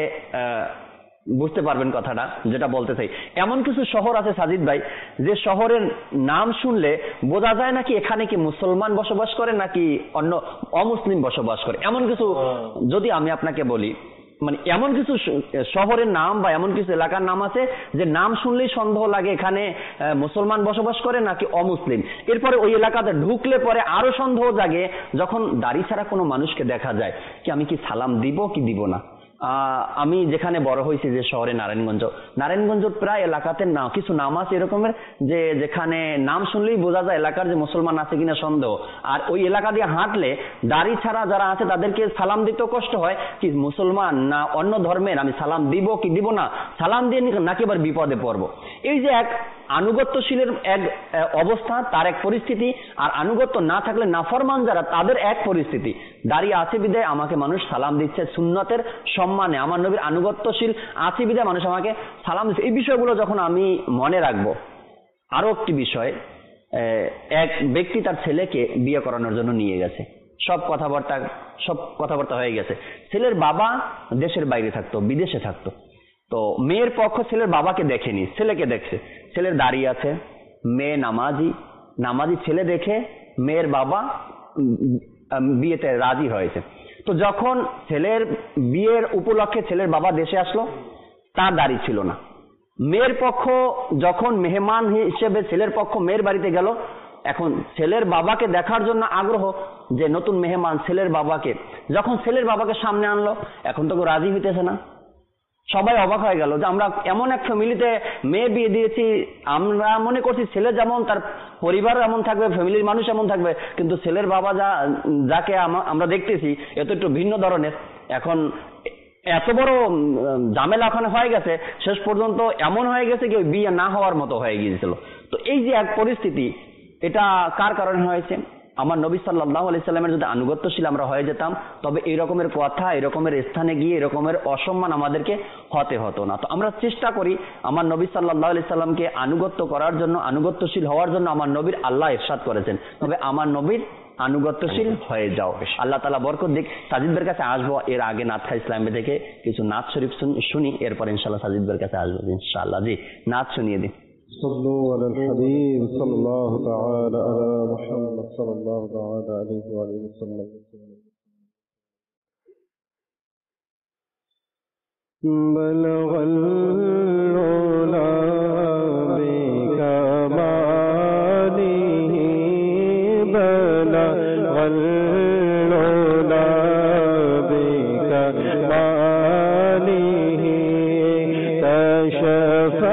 বুঝতে পারবেন কথাটা যেটা বলতে চাই। এমন কিছু শহর আছে সাজিদ ভাই, যে শহরের নাম শুনলে বোঝা যায় নাকি এখানে কি মুসলমান বসবাস করে নাকি অন্য অমুসলিম বসবাস করে। এমন কিছু যদি আমি আপনাকে বলি, মানে এমন কিছু শহরের নাম বা এমন কিছু এলাকার নাম আছে যে নাম শুনলেই সন্দেহ লাগে এখানে মুসলমান বসবাস করে নাকি অমুসলিম। এরপরে ওই এলাকাতে ঢুকলে পরে আরো সন্দেহ জাগে যখন দাড়ি ছাড়া কোনো মানুষকে দেখা যায়, কি আমি কি সালাম দিব কি দিব না। আমি যেখানে বড় হয়েছি যে শহরে নারায়ণগঞ্জ প্রায় এলাকাতে কিছু নাম আছে এরকমের যে যেখানে নাম শুনলেই বোঝা যায় এলাকার যে মুসলমান আছে কিনা সন্দেহ। আর ওই এলাকা দিয়ে হাঁটলে দাড়ি ছাড়া যারা আছে তাদেরকে সালাম দিতেও কষ্ট হয়, কি মুসলমান না অন্য ধর্মের, আমি সালাম দিব কি দিব না, সালাম দিয়ে নাকি এবার বিপদে পড়বো। এই যে এক আনুগত্যশীলের এক অবস্থা, তার এক পরিস্থিতি, আর আনুগত্য না থাকলে নাফরমান যারা তাদের এক পরিস্থিতি। দাঁড়িয়ে আছে বিদায় আমাকে মানুষ সালাম দিচ্ছে, সুন্নতের সম্মানে আমার নবীর আনুগত্যশীল আছে বিদায় মানুষ আমাকে সালাম দিচ্ছে। এই বিষয়গুলো যখন আমি মনে রাখবো। আরো একটি বিষয়, এক ব্যক্তি তার ছেলেকে বিয়ে করানোর জন্য নিয়ে গেছে, সব কথাবার্তা হয়ে গেছে। ছেলের বাবা দেশের বাইরে থাকতো, বিদেশে থাকতো। তো মেয়ের পক্ষ ছেলের বাবাকে দেখেনি, ছেলেকে দেখছে। ছেলের দাড়ি আছে, মেয়ে নামাজি ছেলে দেখে মেয়ের বাবা বিয়েতে রাজি হয়েছে। তো যখন ছেলের বিয়ের উপলক্ষে ছেলের বাবা দেশে আসলো, তার দাড়ি ছিল না। মেয়ের পক্ষ যখন মেহমান হিসেবে ছেলের পক্ষ মেয়ের বাড়িতে গেল, এখন ছেলের বাবাকে দেখার জন্য আগ্রহ যে নতুন মেহমান ছেলের বাবাকে, যখন ছেলের বাবাকে সামনে আনলো, এখন তো রাজি হইতেছে না। সবাই অবাক হয়ে গেল যে আমরা এমন এক ফ্যামিলিতে মেয়ে বিয়ে দিয়েছি, আমরা মনে করছি ছেলে যেমন তার পরিবারও এমন থাকবে, ফ্যামিলির মানুষ এমন থাকবে, কিন্তু ছেলের বাবা যাকে আমরা দেখতেছি এত একটু ভিন্ন ধরনের। এখন এত বড় ঝামেলা ওখানে হয়ে গেছে, শেষ পর্যন্ত এমন হয়ে গেছে কি বিয়ে না হওয়ার মতো হয়ে গিয়েছিল। তো এই যে এক পরিস্থিতি, এটা কার কারণে হয়েছে? আমার নবী সাল্লাল্লাহু আলাইহি সাল্লামের যদি আনুগত্যশীল আমরা হয়ে যেতাম, তবে এই রকমের কথা, এই রকমের স্থানে গিয়ে এরকমের অসম্মান আমাদেরকে হতো না। তো আমরা চেষ্টা করি আমার নবী সাল্লাল্লাহু আলাইহি সাল্লামকে আনুগত্য করার জন্য, আনুগত্যশীল হওয়ার জন্য আমার নবীর আল্লাহ ইরশাদ করেছেন, তবে আমার নবীর আনুগত্যশীল হয়ে যাও। আল্লাহ তাআলা বরকত দিক। সাজিদদের কাছে আসবো, এর আগে নাথা ইসলামে থেকে কিছু নাথ শরীফ শুনি, এরপর ইনশাআল্লাহ সাজিদদের কাছে আসবো ইনশাআল্লাহ। জি, নাথ শুনিয়ে দিন। صلوا على الحبيب صلى الله تعالى على محمد صلى الله تعالى عليه وآله وسلم. بلغ العلا بكماله بلغ العلا بكماله كشف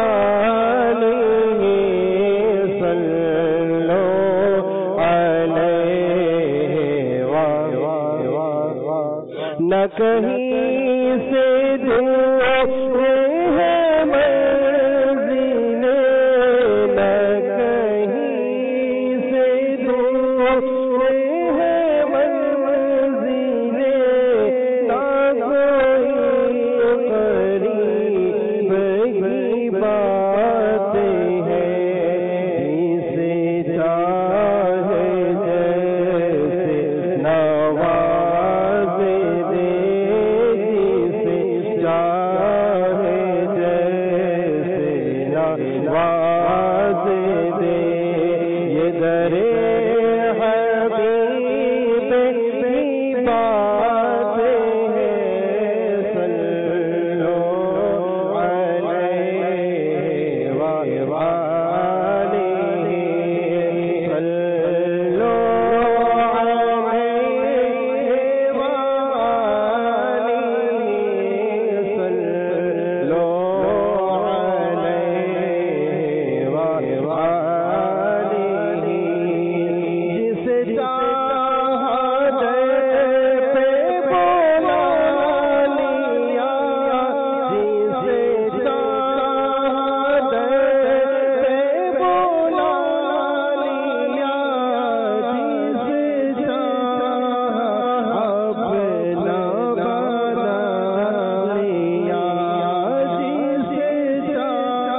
عليه न कहीं से दूर है मंज़िलें, न कहीं से दूर है मंज़िलें, ना कोई करीब की बातें हैं, जिसे चाहे जैसे नवाज दे, जिसे चाहे जैसे नवाज दे। ये दरे हबीब की बातें हैं, सल्लो अलैहि व आलिहि, सल्लो अलैहि व आलिहि, सल्लो अलैहि व आलिहि। जिसे चाहा दर पे बुला लिया, जिसे चाहा दर पे बुला लिया, जिसे चाहा अपना बना लिया, जिसे चाहा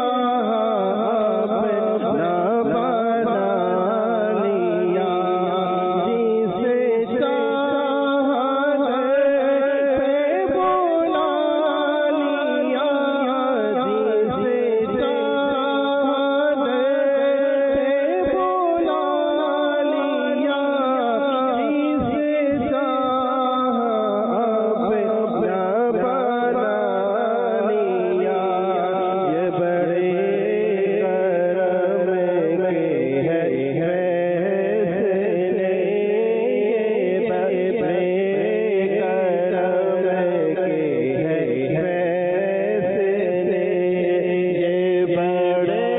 अपना बना लिया, जिसे चाहा दर पे बुला लिया, जिसे चाहा दर पे बुला लिया, जिसे चाहा अपना बना लिया। ये बड़े करम के है फैसले, ये बड़े करम के है फैसले, ये बड़े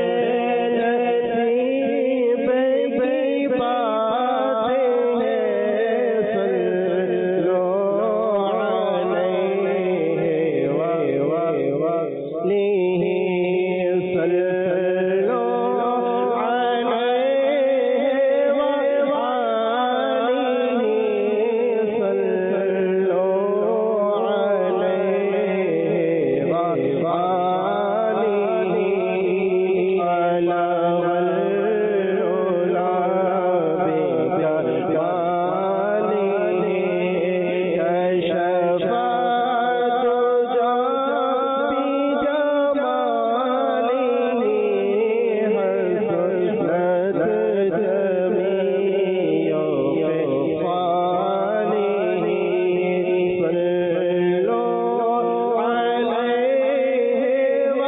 नसीब की बातें हैं, सल्लो अलैहि व आलिहि, सल्लो अलैहि व आलिहि, सल्लो अलैहि व आलिहि। अला वल्लुला बिजमालिहि, कशफा तुजा बिजमालिहि, हसनत जमीओ फ़ालिहि, सल्लो अलैहि व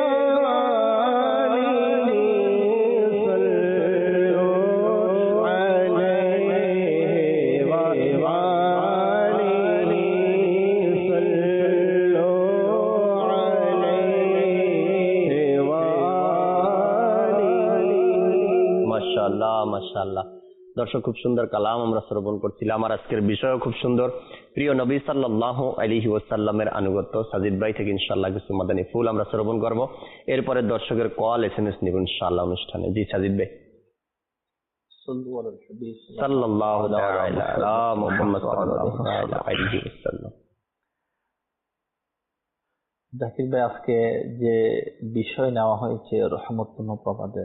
आलिहि, सल्लो अलैहि व आलिहि, सल्लो अलैहि व आलिहि। মাশাআল্লাহ মাশাআল্লাহ। দর্শক, খুব সুন্দর কালাম আমরা শ্রবণ করছিলাম। আর আজকের বিষয়ও খুব সুন্দর। প্রিয় নবী সাল্লাল্লাহু আলাইহি ওয়াসাল্লামের আনুগত্য সাজিদ ভাই থেকে ইনশাআল্লাহ কিছু মাদানী ফুল আমরা শ্রবণ করব। এরপরে দর্শকের কল এসএমএস নিব ইনশাআল্লাহ অনুষ্ঠানে। জি সাজিদ ভাই। সাল্লাল্লাহু তাআলা আলা মুহাম্মদ সাল্লাল্লাহু তাআলা আলাইহি ওয়াসাল্লাম। জাকির ভাই, আজকে যে বিষয় নেওয়া হয়েছে রহমতপূর্ণ প্রবাদে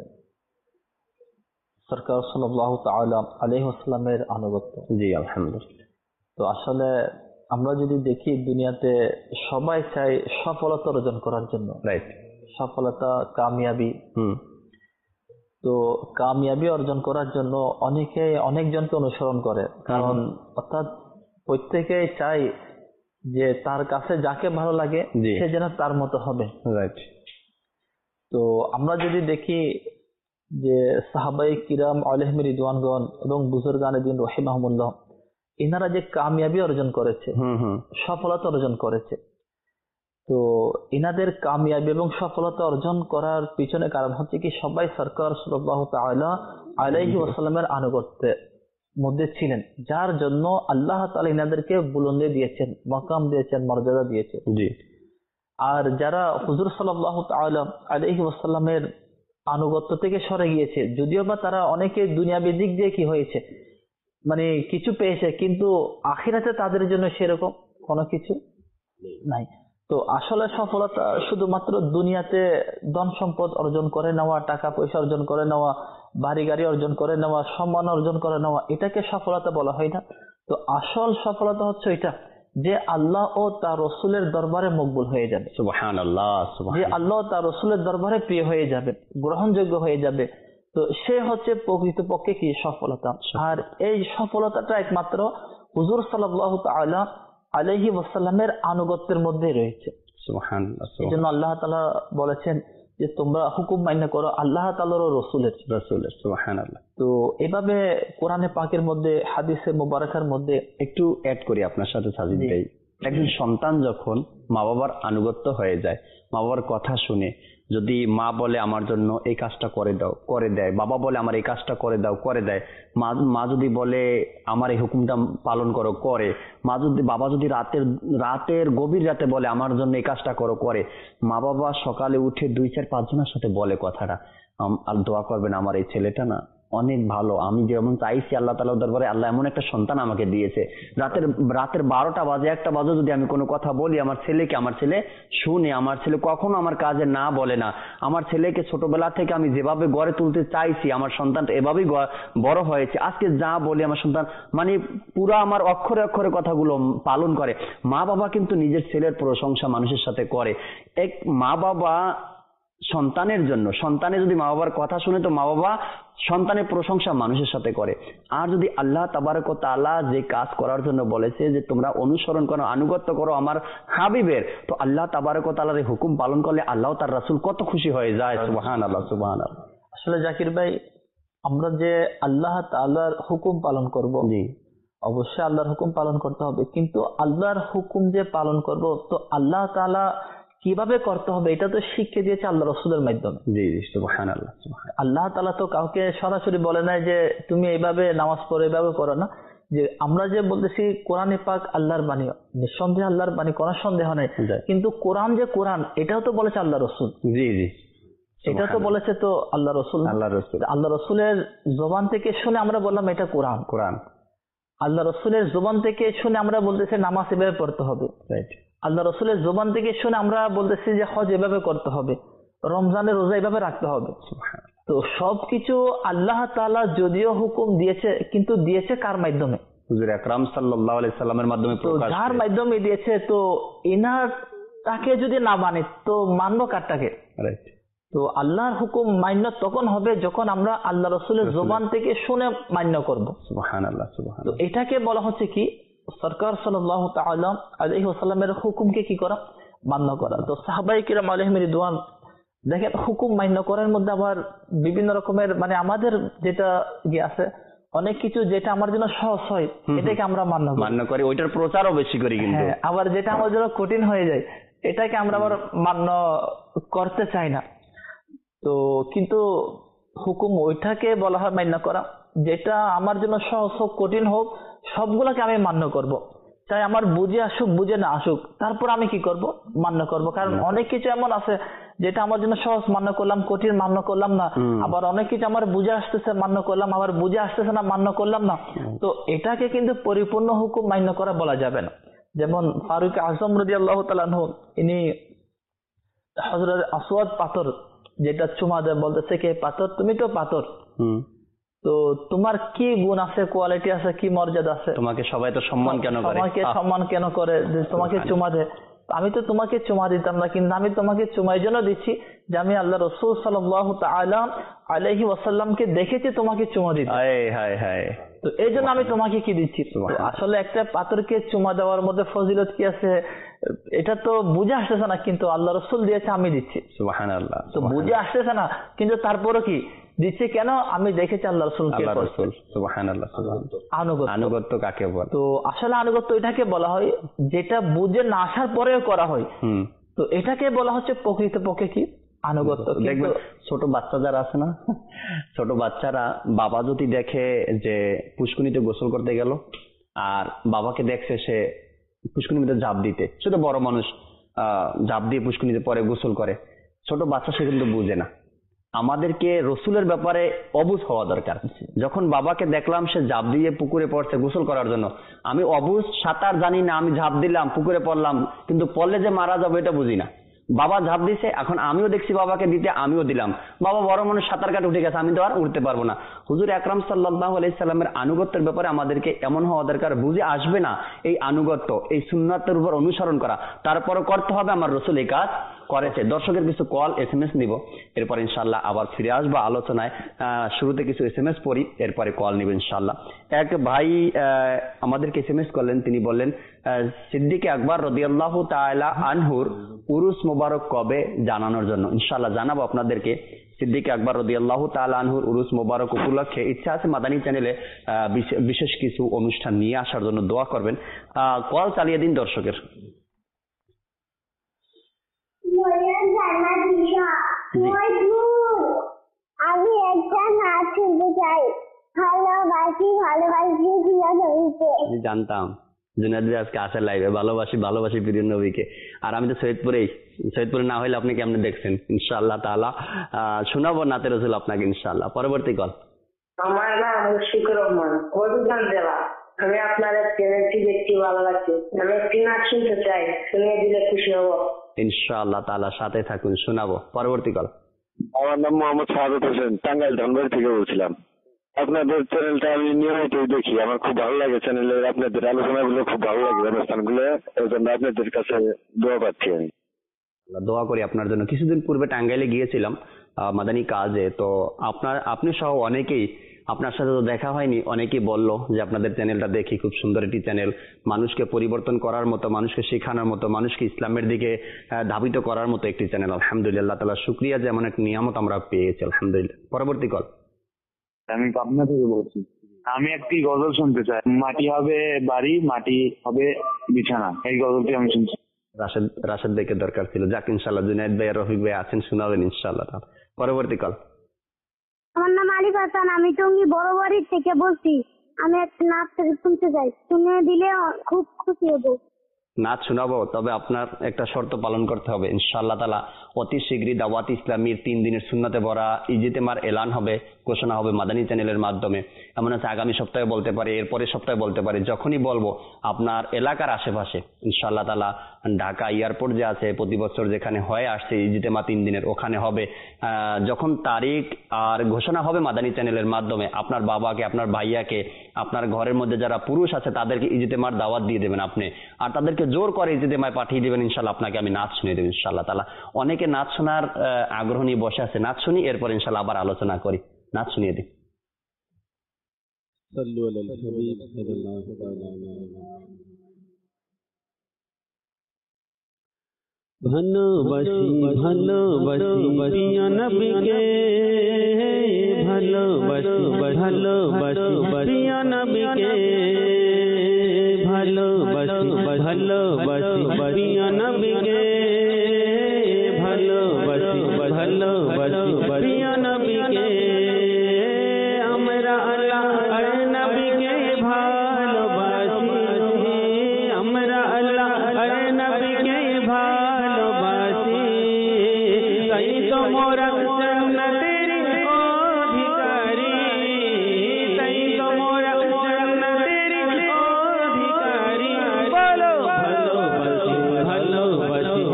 সরকার সাল্লাল্লাহু তাআলা আলাইহি ওয়াসাল্লামের আনুগত্য। জি আলহামদুলিল্লাহ। তো আসলে আমরা যদি দেখি দুনিয়াতে সবাই চায় সফলতা অর্জন করার জন্য, রাইট, সফলতা কামিয়াবি। তো কামিয়াবি অর্জন করার জন্য অনেকজনকে অনুসরণ করে, কারণ অর্থাৎ প্রত্যেকেই চায় যে তার কাছে যাকে ভালো লাগে সে যেন তার মতো হবে। রাইট। তো আমরা যদি দেখি যে সাহাবায়ে কিরাম আলাইহিম রিদওয়ানগণ এবং বুজুর্গানে দিন রাহিমাহুমুল্লাহ, ইনারা যে কামিয়াবি অর্জন করেছে, সফলতা অর্জন করেছে, তো ইনাদের কামিয়াবি এবং সফলতা অর্জন করার পিছনে কারণ হচ্ছে কি সবাই সরকার সাল্লাল্লাহু তাআলা আলাইহি ওয়াসাল্লামের আনুগত্যে মধ্যে ছিলেন, যার জন্য আল্লাহ তাআলা ইনাদেরকে বুলন্দে দিয়েছেন, মাকাম দিয়েছেন, মর্যাদা দিয়েছেন। জি। আর যারা হুজুর সাল্লাল্লাহু তাআলা আলাইহি ওয়াসাল্লামের আনুগত্য থেকে সরে গিয়েছে, যদিও বা তারা অনেকে দুনিয়াবী দিক দিয়ে কি হয়েছে, মানে কিছু পেয়েছে, কিন্তু আখিরাতে তাদের জন্য সেরকম কোনো কিছু নাই। তো আসলে সফলতা শুধুমাত্র দুনিয়াতে ধন সম্পদ অর্জন করে নেওয়া, টাকা পয়সা অর্জন করে নেওয়া, বাড়ি গাড়ি অর্জন করে নেওয়া, সম্মান অর্জন করে নেওয়া, এটাকে সফলতা বলা হয় না। তো আসল সফলতা হচ্ছে এটা যে আল্লাহ ও তার রসুলের দরবারে মকবুল হয়ে যাবে, সুবহানাল্লাহ, যে সুবহানাল্লাহ। আল্লাহ তার রসুলের দরবারে প্রিয় হয়ে যাবে, গ্রহণযোগ্য হয়ে যাবে। তো সে হচ্ছে প্রকৃতপক্ষে কি সফলতা। আর এই সফলতাটা একমাত্র হুজুর সাল্লাল্লাহু তাআলা আলাইহি ওয়াসাল্লামের আনুগত্যের মধ্যে রয়েছে। সুবহানাল্লাহ। এই জন্য আল্লাহ তাআলা বলেছেন যে তোমরা হুকুম মান্য করো আল্লাহ তাআলার ও রসুলের। সুবহানাল্লাহ। তো এভাবে কোরআনে পাকের মধ্যে, হাদিসে মুবারাকার মধ্যে একটু অ্যাড করি আপনার সাথে সাজিদ ভাই। একজন সন্তান যখন মা বাবার আনুগত্য হয়ে যায়, মা বাবার কথা শুনে, যদি মা বলে আমার জন্য এই কাজটা করে দাও, করে দেয়, বাবা বলে আমার এই কাজটা করে দাও, করে দেয়, মা যদি বলে আমার এই হুকুমটা পালন করো, করে, বাবা যদি রাতের গভীর রাতে বলে আমার জন্য এই কাজটা করো, করে, মা বাবা সকালে উঠে 2-4-5 জনের সাথে বলে কথাটা, আর দোয়া করবেন আমার এই ছেলেটা না অনেক ভালো, আমি যেমন চাইছি আল্লাহ তাআলার দরবারে আল্লাহ এমন একটা সন্তান আমাকে দিয়েছে, রাতের 12টা বাজে 1টা বাজে যদি আমি কোনো কথা বলি আমার ছেলে শুনে, আমার ছেলে কখনো আমার কাজে না বলে না, আমার ছেলেকে ছোটবেলা থেকে আমি যেভাবে গড়ে তুলতে চাইছি আমার সন্তানটা এভাবেই বড় হয়েছে, আজকে যা বলি আমার সন্তান মানে পুরো আমার অক্ষরে অক্ষরে কথাগুলো পালন করে। মা বাবা কিন্তু নিজের ছেলের প্রশংসা মানুষের সাথে করে। এক মা বাবা সন্তানের জন্য, সন্তানে যদি মা বাবার কথা শুনে তো মা বাবা সন্তানের প্রশংসা মানুষের সাথে করে। আর যদি আল্লাহ তাবারক ওয়া তাআলা যে কাজ করার জন্য বলেছে যে তোমরা অনুসরণ করো, আনুগত্য করো আমার হাবিবের, তো আল্লাহ তাবারক ওয়া তাআলার এই হুকুম পালন করলে আল্লাহ তার রাসূল কত খুশি হয়ে যায়। সুবহানাল্লাহ, সুবহানাল্লাহ। আসলে জাকির ভাই, আমরা যে আল্লাহ তাআলার হুকুম পালন করব, জি, অবশ্যই আল্লাহর হুকুম পালন করতে হবে, কিন্তু আল্লাহর হুকুম যে পালন করব তো আল্লাহ তাআলা কিভাবে করতে হবে এটা তো শিখিয়ে দিয়েছে আল্লাহ রসুলের মাধ্যমে। জি জি, সুবহানাল্লাহ। আল্লাহ তাআলা তো কাউকে সরাসরি বলে নাই যে তুমি এইভাবে নামাজ পড়ো, এইভাবে করো না। যে আমরা যে বলতেছি কোরআনে পাক আল্লাহর বাণী, নিঃসন্দেহে আল্লাহর বাণী, কোনো সন্দেহ নেই, কিন্তু কোরআন যে কোরআন এটাও তো বলেছে আল্লাহ রসুল। জি জি, এটা তো বলেছে তো আল্লাহ রসুল। আল্লাহ রসুলের জবান থেকে শুনে আমরা বললাম এটা কোরআন। আল্লাহ রসুলের জবান থেকে শুনে আমরা বলতেছি নামাজ এভাবে পড়তে হবে। আল্লাহ রসুলের জবান থেকে শুনে আমরা বলতেছি যে হজ এভাবে করতে হবে, রমজানের রোজা এভাবে রাখতে হবে। তো সবকিছু আল্লাহ তাআলা যদিও হুকুম দিয়েছে, কিন্তু দিয়েছে কার মাধ্যমে? হুজুর আকরাম সাল্লাল্লাহু আলাইহি সাল্লামের মাধ্যমে। তো যার মাধ্যমে দিয়েছে, তো ইনার তাকে যদি না মানে তো মানবো কারটাকে? তো আল্লাহর হুকুম মান্য তখন হবে যখন আমরা আল্লাহ রসুলের জবান থেকে শুনে মান্য করবো। সুবহানাল্লাহ, তো সুবহানাল্লাহ। এটাকে বলা হচ্ছে কি, সরকার সাল্লাল্লাহু তাআলা আলাইহি ওয়াসাল্লামের হুকুমকে কি করা? মান্য করা। তো সাহাবায়ে কিরাম আলাইহিম রিদওয়ান, দেখেন হুকুম মান্য করার মধ্যে আবার বিভিন্ন রকমের, মানে আমাদের যেটা আছে অনেক কিছু যেটা আমার জন্য সহজ হয় এটাকে আমরা মান্য করি, ওইটার প্রচারও বেশি করি, কিন্তু আবার যেটা আমার জন্য কঠিন হয়ে যায় এটাকে আমরা আবার মান্য করতে চাই না। তো কিন্তু হুকুম ওইটাকে বলা হয় মান্য করা, যেটা আমার জন্য সহজ হোক কঠিন হোক সবগুলোকে আমি মান্য করব, চাই আমার বুঝে আসুক বুঝে না আসুক, তারপর আমি কি করব? মান্য করব। কারণ অনেক কিছু এমন আছে যেটা আমার জন্য সহজ মান্য করলাম, কঠিন মান্য করলাম না, আবার অনেক কিছু আমার বুঝে আসতেছে মান্য করলাম, আবার বুঝে আসতেছে না মান্য করলাম না। তো এটাকে কিন্তু পরিপূর্ণ হুকুম মান্য করা বলা যাবে না। যেমন ফারুক আজম রাদিয়াল্লাহু তাআলা আনহু, ইনি হযরত আসওয়াদ পাথর যেটা চুমা দেয়, বলতেছে কি পাথর তুমি তো পাথর, তো তোমার কি গুণ আছে, কোয়ালিটি আছে, কি মর্যাদা আছে, তোমাকে সবাই তো সম্মান কেন করে, তোমাকে সম্মান কেন করে, তোমাকে চুমা দেয়। আমি তো তোমাকে চুমা দিতাম না, কিন্তু আমি তোমাকে চুমা এই জন্য দিচ্ছি যে আমি আল্লাহ রাসূল সাল্লাল্লাহু তাআলা আলাইহি ওয়াসাল্লামকে দেখেছি তোমাকে চুমা দিতে। তো এই জন্য আমি তোমাকে কি দিচ্ছি। আসলে একটা পাথরকে চুমা দেওয়ার মধ্যে ফজিলত কি আছে এটা তো বুঝে আসতেছে না, কিন্তু আল্লাহ রাসূল দিয়েছে আমি দিচ্ছি। সুবহানাল্লাহ। তো বুঝে আসতেছে না, কিন্তু তারপরও কি দিচ্ছে কেন? আমি দেখেছি আল্লাহ রাসূলকে। সুবহানাল্লাহ, সুবহানাল্লাহ। আনুগত্য কাকে বলে? তো আসলে আনুগত্য এটাকে বলা হয় যেটা বুঝে না আসার পরেও করা হয়। তো এটাকে বলা হচ্ছে প্রকৃতপক্ষে কি আনুগত্য। দেখবেন ছোট বাচ্চা যারা আছে না, ছোট বাচ্চারা বাবা যদি দেখে যে পুষ্করিণীতে গোসল করতে গেল আর বাবাকে দেখছে সে পুষ্করিণীর মধ্যে ঝাঁপ দিতে, সেটা বড় মানুষ ঝাঁপ দিয়ে পুষ্করিণীতে পরে গোসল করে, ছোট বাচ্চা সে কিন্তু বুঝে না। আমাদেরকে রসুলের ব্যাপারে অবুঝ হওয়া দরকার। যখন বাবাকে দেখলাম সে ঝাঁপ দিয়ে পুকুরে পড়ছে গোসল করার জন্য, আমি অবুঝ, সাঁতার জানি না, আমি ঝাঁপ দিলাম পুকুরে পড়লাম, কিন্তু পড়লে যে মারা যাবো এটা বুঝি না। বাবা ঝাঁপ দিছে, এখন আমিও দেখছি বাবাকে দিতে, আমিও দিলাম। বাবা বড় মানুষ, সাঁতার কাটে উঠে গেছে, আমি তো আর উঠতে পারবো না। হুজুর আকরাম সাল্লাল্লাহু আলাইহি সাল্লামের আনুগত্যের ব্যাপারে আমাদেরকে এমন হওয়া দরকার, বুঝে আসবে না এই আনুগত্য, এই সুন্নাতের উপর অনুসরণ করা, তারপরও করতে হবে আমার রসুল এই কাজ করেছে। দর্শকের কিছু কল SMS নিব, এরপর ইনশাল্লাহ আবার ফিরে আসবো আলোচনায়। শুরুতে কিছু SMS পড়ি, এরপরে কল নিব ইনশাল্লাহ। এক ভাই আমাদেরকে SMS করলেন, তিনি বললেন সিদ্দিক আকবর রাদিয়াল্লাহু তাআলা আনহুর উরুস মোবারক কবে জানানোর জন্য। ইনশাল্লাহ জানাবো আপনাদেরকে। সিদ্দিক আকবর রাদিয়াল্লাহু তাআলা আনহুর উরুস মোবারক উপলক্ষে ইচ্ছা আছে মাদানী চ্যানেলে বিশেষ কিছু অনুষ্ঠান নিয়ে আসার জন্য দোয়া করবেন। কল চালিয়ে দিন দর্শকের। আমি একটা নাচ শুনতে চাই, ভালোবাসি ভালোবাসি প্রিয় নবীকে। আমি জানতাম জুনায়েদ আজকে আসে লাইভে, ভালোবাসি ভালোবাসি প্রিয় নবীকে। আর আমি তো সৈয়দপুরে না হইলে আপনি কেমনে দেখছেন। ইনশাআল্লাহ তাআলা শোনাবো নাতে রসুল আপনাকে ইনশাআল্লাহ। পরবর্তী কল। আমার নাম মুশফিকুর রহমান, মধুবন জেলা। আমি আপনাদের চ্যানেলটি দেখতে ভালো লাগছে, আমি একটি নাচ শুনতে চাই, শুনিয়ে দিলে খুশি হব। ইনশাআল্লাহ তাআলা সাথে থাকুন, শোনাবো। পরবর্তী কল। আমার নাম মোহাম্মদ সাহাদত হোসেন, টাঙ্গাইল ধানবাড়ি থেকে বলছিলাম। আপনাদের চ্যানেলটা আমি নিয়মিতই দেখি, আমার খুব ভালো লাগে চ্যানেলের আপনাদের আলোচনাগুলো, খুব ভালো লাগে অনুষ্ঠানগুলো, এর জন্য আপনাদের কাছে দোয়া পাচ্ছি আমি। দোয়া করি আপনার জন্য। কিছুদিন পূর্বে টাঙ্গাইলে গিয়েছিলাম মাদানী কাজে, তো আপনি সহ অনেকেই, আপনার সাথে তো দেখা হয়নি, অনেকেই বলল যে আপনাদের চ্যানেলটা দেখি, খুব সুন্দর একটি চ্যানেল, মানুষকে পরিবর্তন করার মতো, মানুষকে শেখানোর মতো, মানুষকে ইসলামের দিকে ধাবিত করার মতো একটি চ্যানেল। আলহামদুলিল্লাহ তাআলা শুকরিয়া যে এমন এক নিয়ামত আমরা পেয়েছি, আলহামদুলিল্লাহ। পরবর্তী কল। আমি পাবনা থেকে বলছি। আমি একটি গজল শুনতে চাই, মাটি হবে বাড়ি, মাটি হবে বিছানা, এই গজলটি আমি শুনছি। রাশেদ ভাইকে দরকার ছিল। যাক ইনশাআল্লাহ জুনায়েদ ভাই আর রফিক ভাই আছেন, শোনাবেন ইনশাআল্লাহ। পরবর্তী কল। আমার নাম আলী হাসান, আমি টঙ্গী বড় বাড়ি থেকে বলছি। আমি একটা নাচ শুনতে চাই, শুনে দিলে খুব খুশি হব। নাচ শোনাবো, তবে আপনার একটা শর্ত পালন করতে হবে ইনশাআল্লাহ তাআলা। অতি শীঘ্রই দাওয়াত ইসলামীর 3 দিনের সুন্নতে ভরা ইজতেমার এলান হবে, ঘোষণা হবে মাদানী চ্যানেলের মাধ্যমে। এমন আছে আগামী সপ্তাহে বলতে পারে, এরপরের সপ্তাহে বলতে পারে, যখনই বলবো আপনার এলাকার আশেপাশে ইনশাআল্লাহ তাআলা, ঢাকা এয়ারপোর্ট যে আছে প্রতি বছর যেখানে হয়ে আসছে ইজতেমা 3 দিনের, ওখানে হবে। যখন তারিখ আর ঘোষণা হবে মাদানী চ্যানেলের মাধ্যমে, আপনার বাবাকে, আপনার ভাইয়াকে, আপনার ঘরের মধ্যে যারা পুরুষ আছে তাদেরকে ইজতেমার দাওয়াত দিয়ে দেবেন আপনি, আর তাদেরকে জোর করে ইজতেমায় পাঠিয়ে দেবেন। ইনশাআল্লাহ আপনাকে আমি নাচ শুনিয়ে দেবো ইনশাআল্লাহ তাআলা। অনেকে নাচ শোনার আগ্রহ নিয়ে বসে আছে, নাচ শুনি, এরপর ইনশাআল্লাহ আবার আলোচনা করি। নাচ শুনিয়ে দিই। ভালোবাসি ভালোবাসি প্রিয় নবীকে, ভালোবাসি ভালোবাসি প্রিয় নবীকে, ভালোবাসি ভালোবাসি প্রিয় নবীকে, ভালোবাসি ভালোবাসি প্রিয় নবীকে। আমরা আল্লাহর নবীকে ভালোবাসি, আমরা আল্লাহর নবীকে ভালোবাসি, তাই তো মোরা জান্নাতের অধিকারী, তাই তো মোরা জান্নাতের অধিকারী। বলো ভালোবাসি ভালোবাসি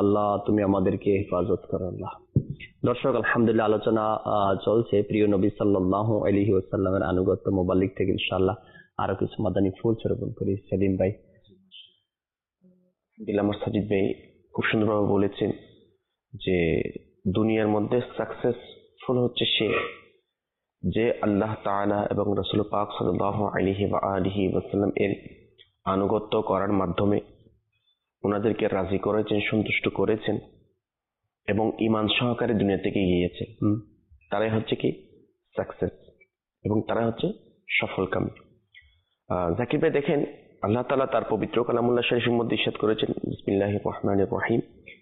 আল্লাহ তুমি আমাদেরকে হেফাজত করো আল্লাহ। দর্শক, আলহামদুলিল্লাহ আলোচনা চলছে প্রিয় নবী সাল্লাল্লাহু আলাইহি ওয়াসাল্লামের আনুগত্য মোবাল্লিগ থেকে ইনশাআল্লাহ আরো কিছু মাদানী ফুল রোপণ করি। সেলিম ভাই। আমার সাজিদ ভাই খুব সুন্দরভাবে বলেছেন যে দুনিয়ার মধ্যে সাকসেসফুল হচ্ছে সে যে আল্লাহ তাআলা এবং রাসূল পাক সাল্লাল্লাহু আলাইহি ওয়া আলিহি ওয়াসাল্লাম এর আনুগত্য করার মাধ্যমে ওনাদেরকে রাজি করেছেন, সন্তুষ্ট করেছেন এবং ঈমান সহকারে দুনিয়া থেকে গিয়েছে। তারাই হচ্ছে কি সাকসেস এবং তারা হচ্ছে সফলকামী। জাকির ভাই দেখেন, আল্লাহ তাআলা তার পবিত্র কালামুল্লাহ শরীফের মধ্যে ইরশাদ করেছেন, বিসমিল্লাহির রাহমানির রহিম,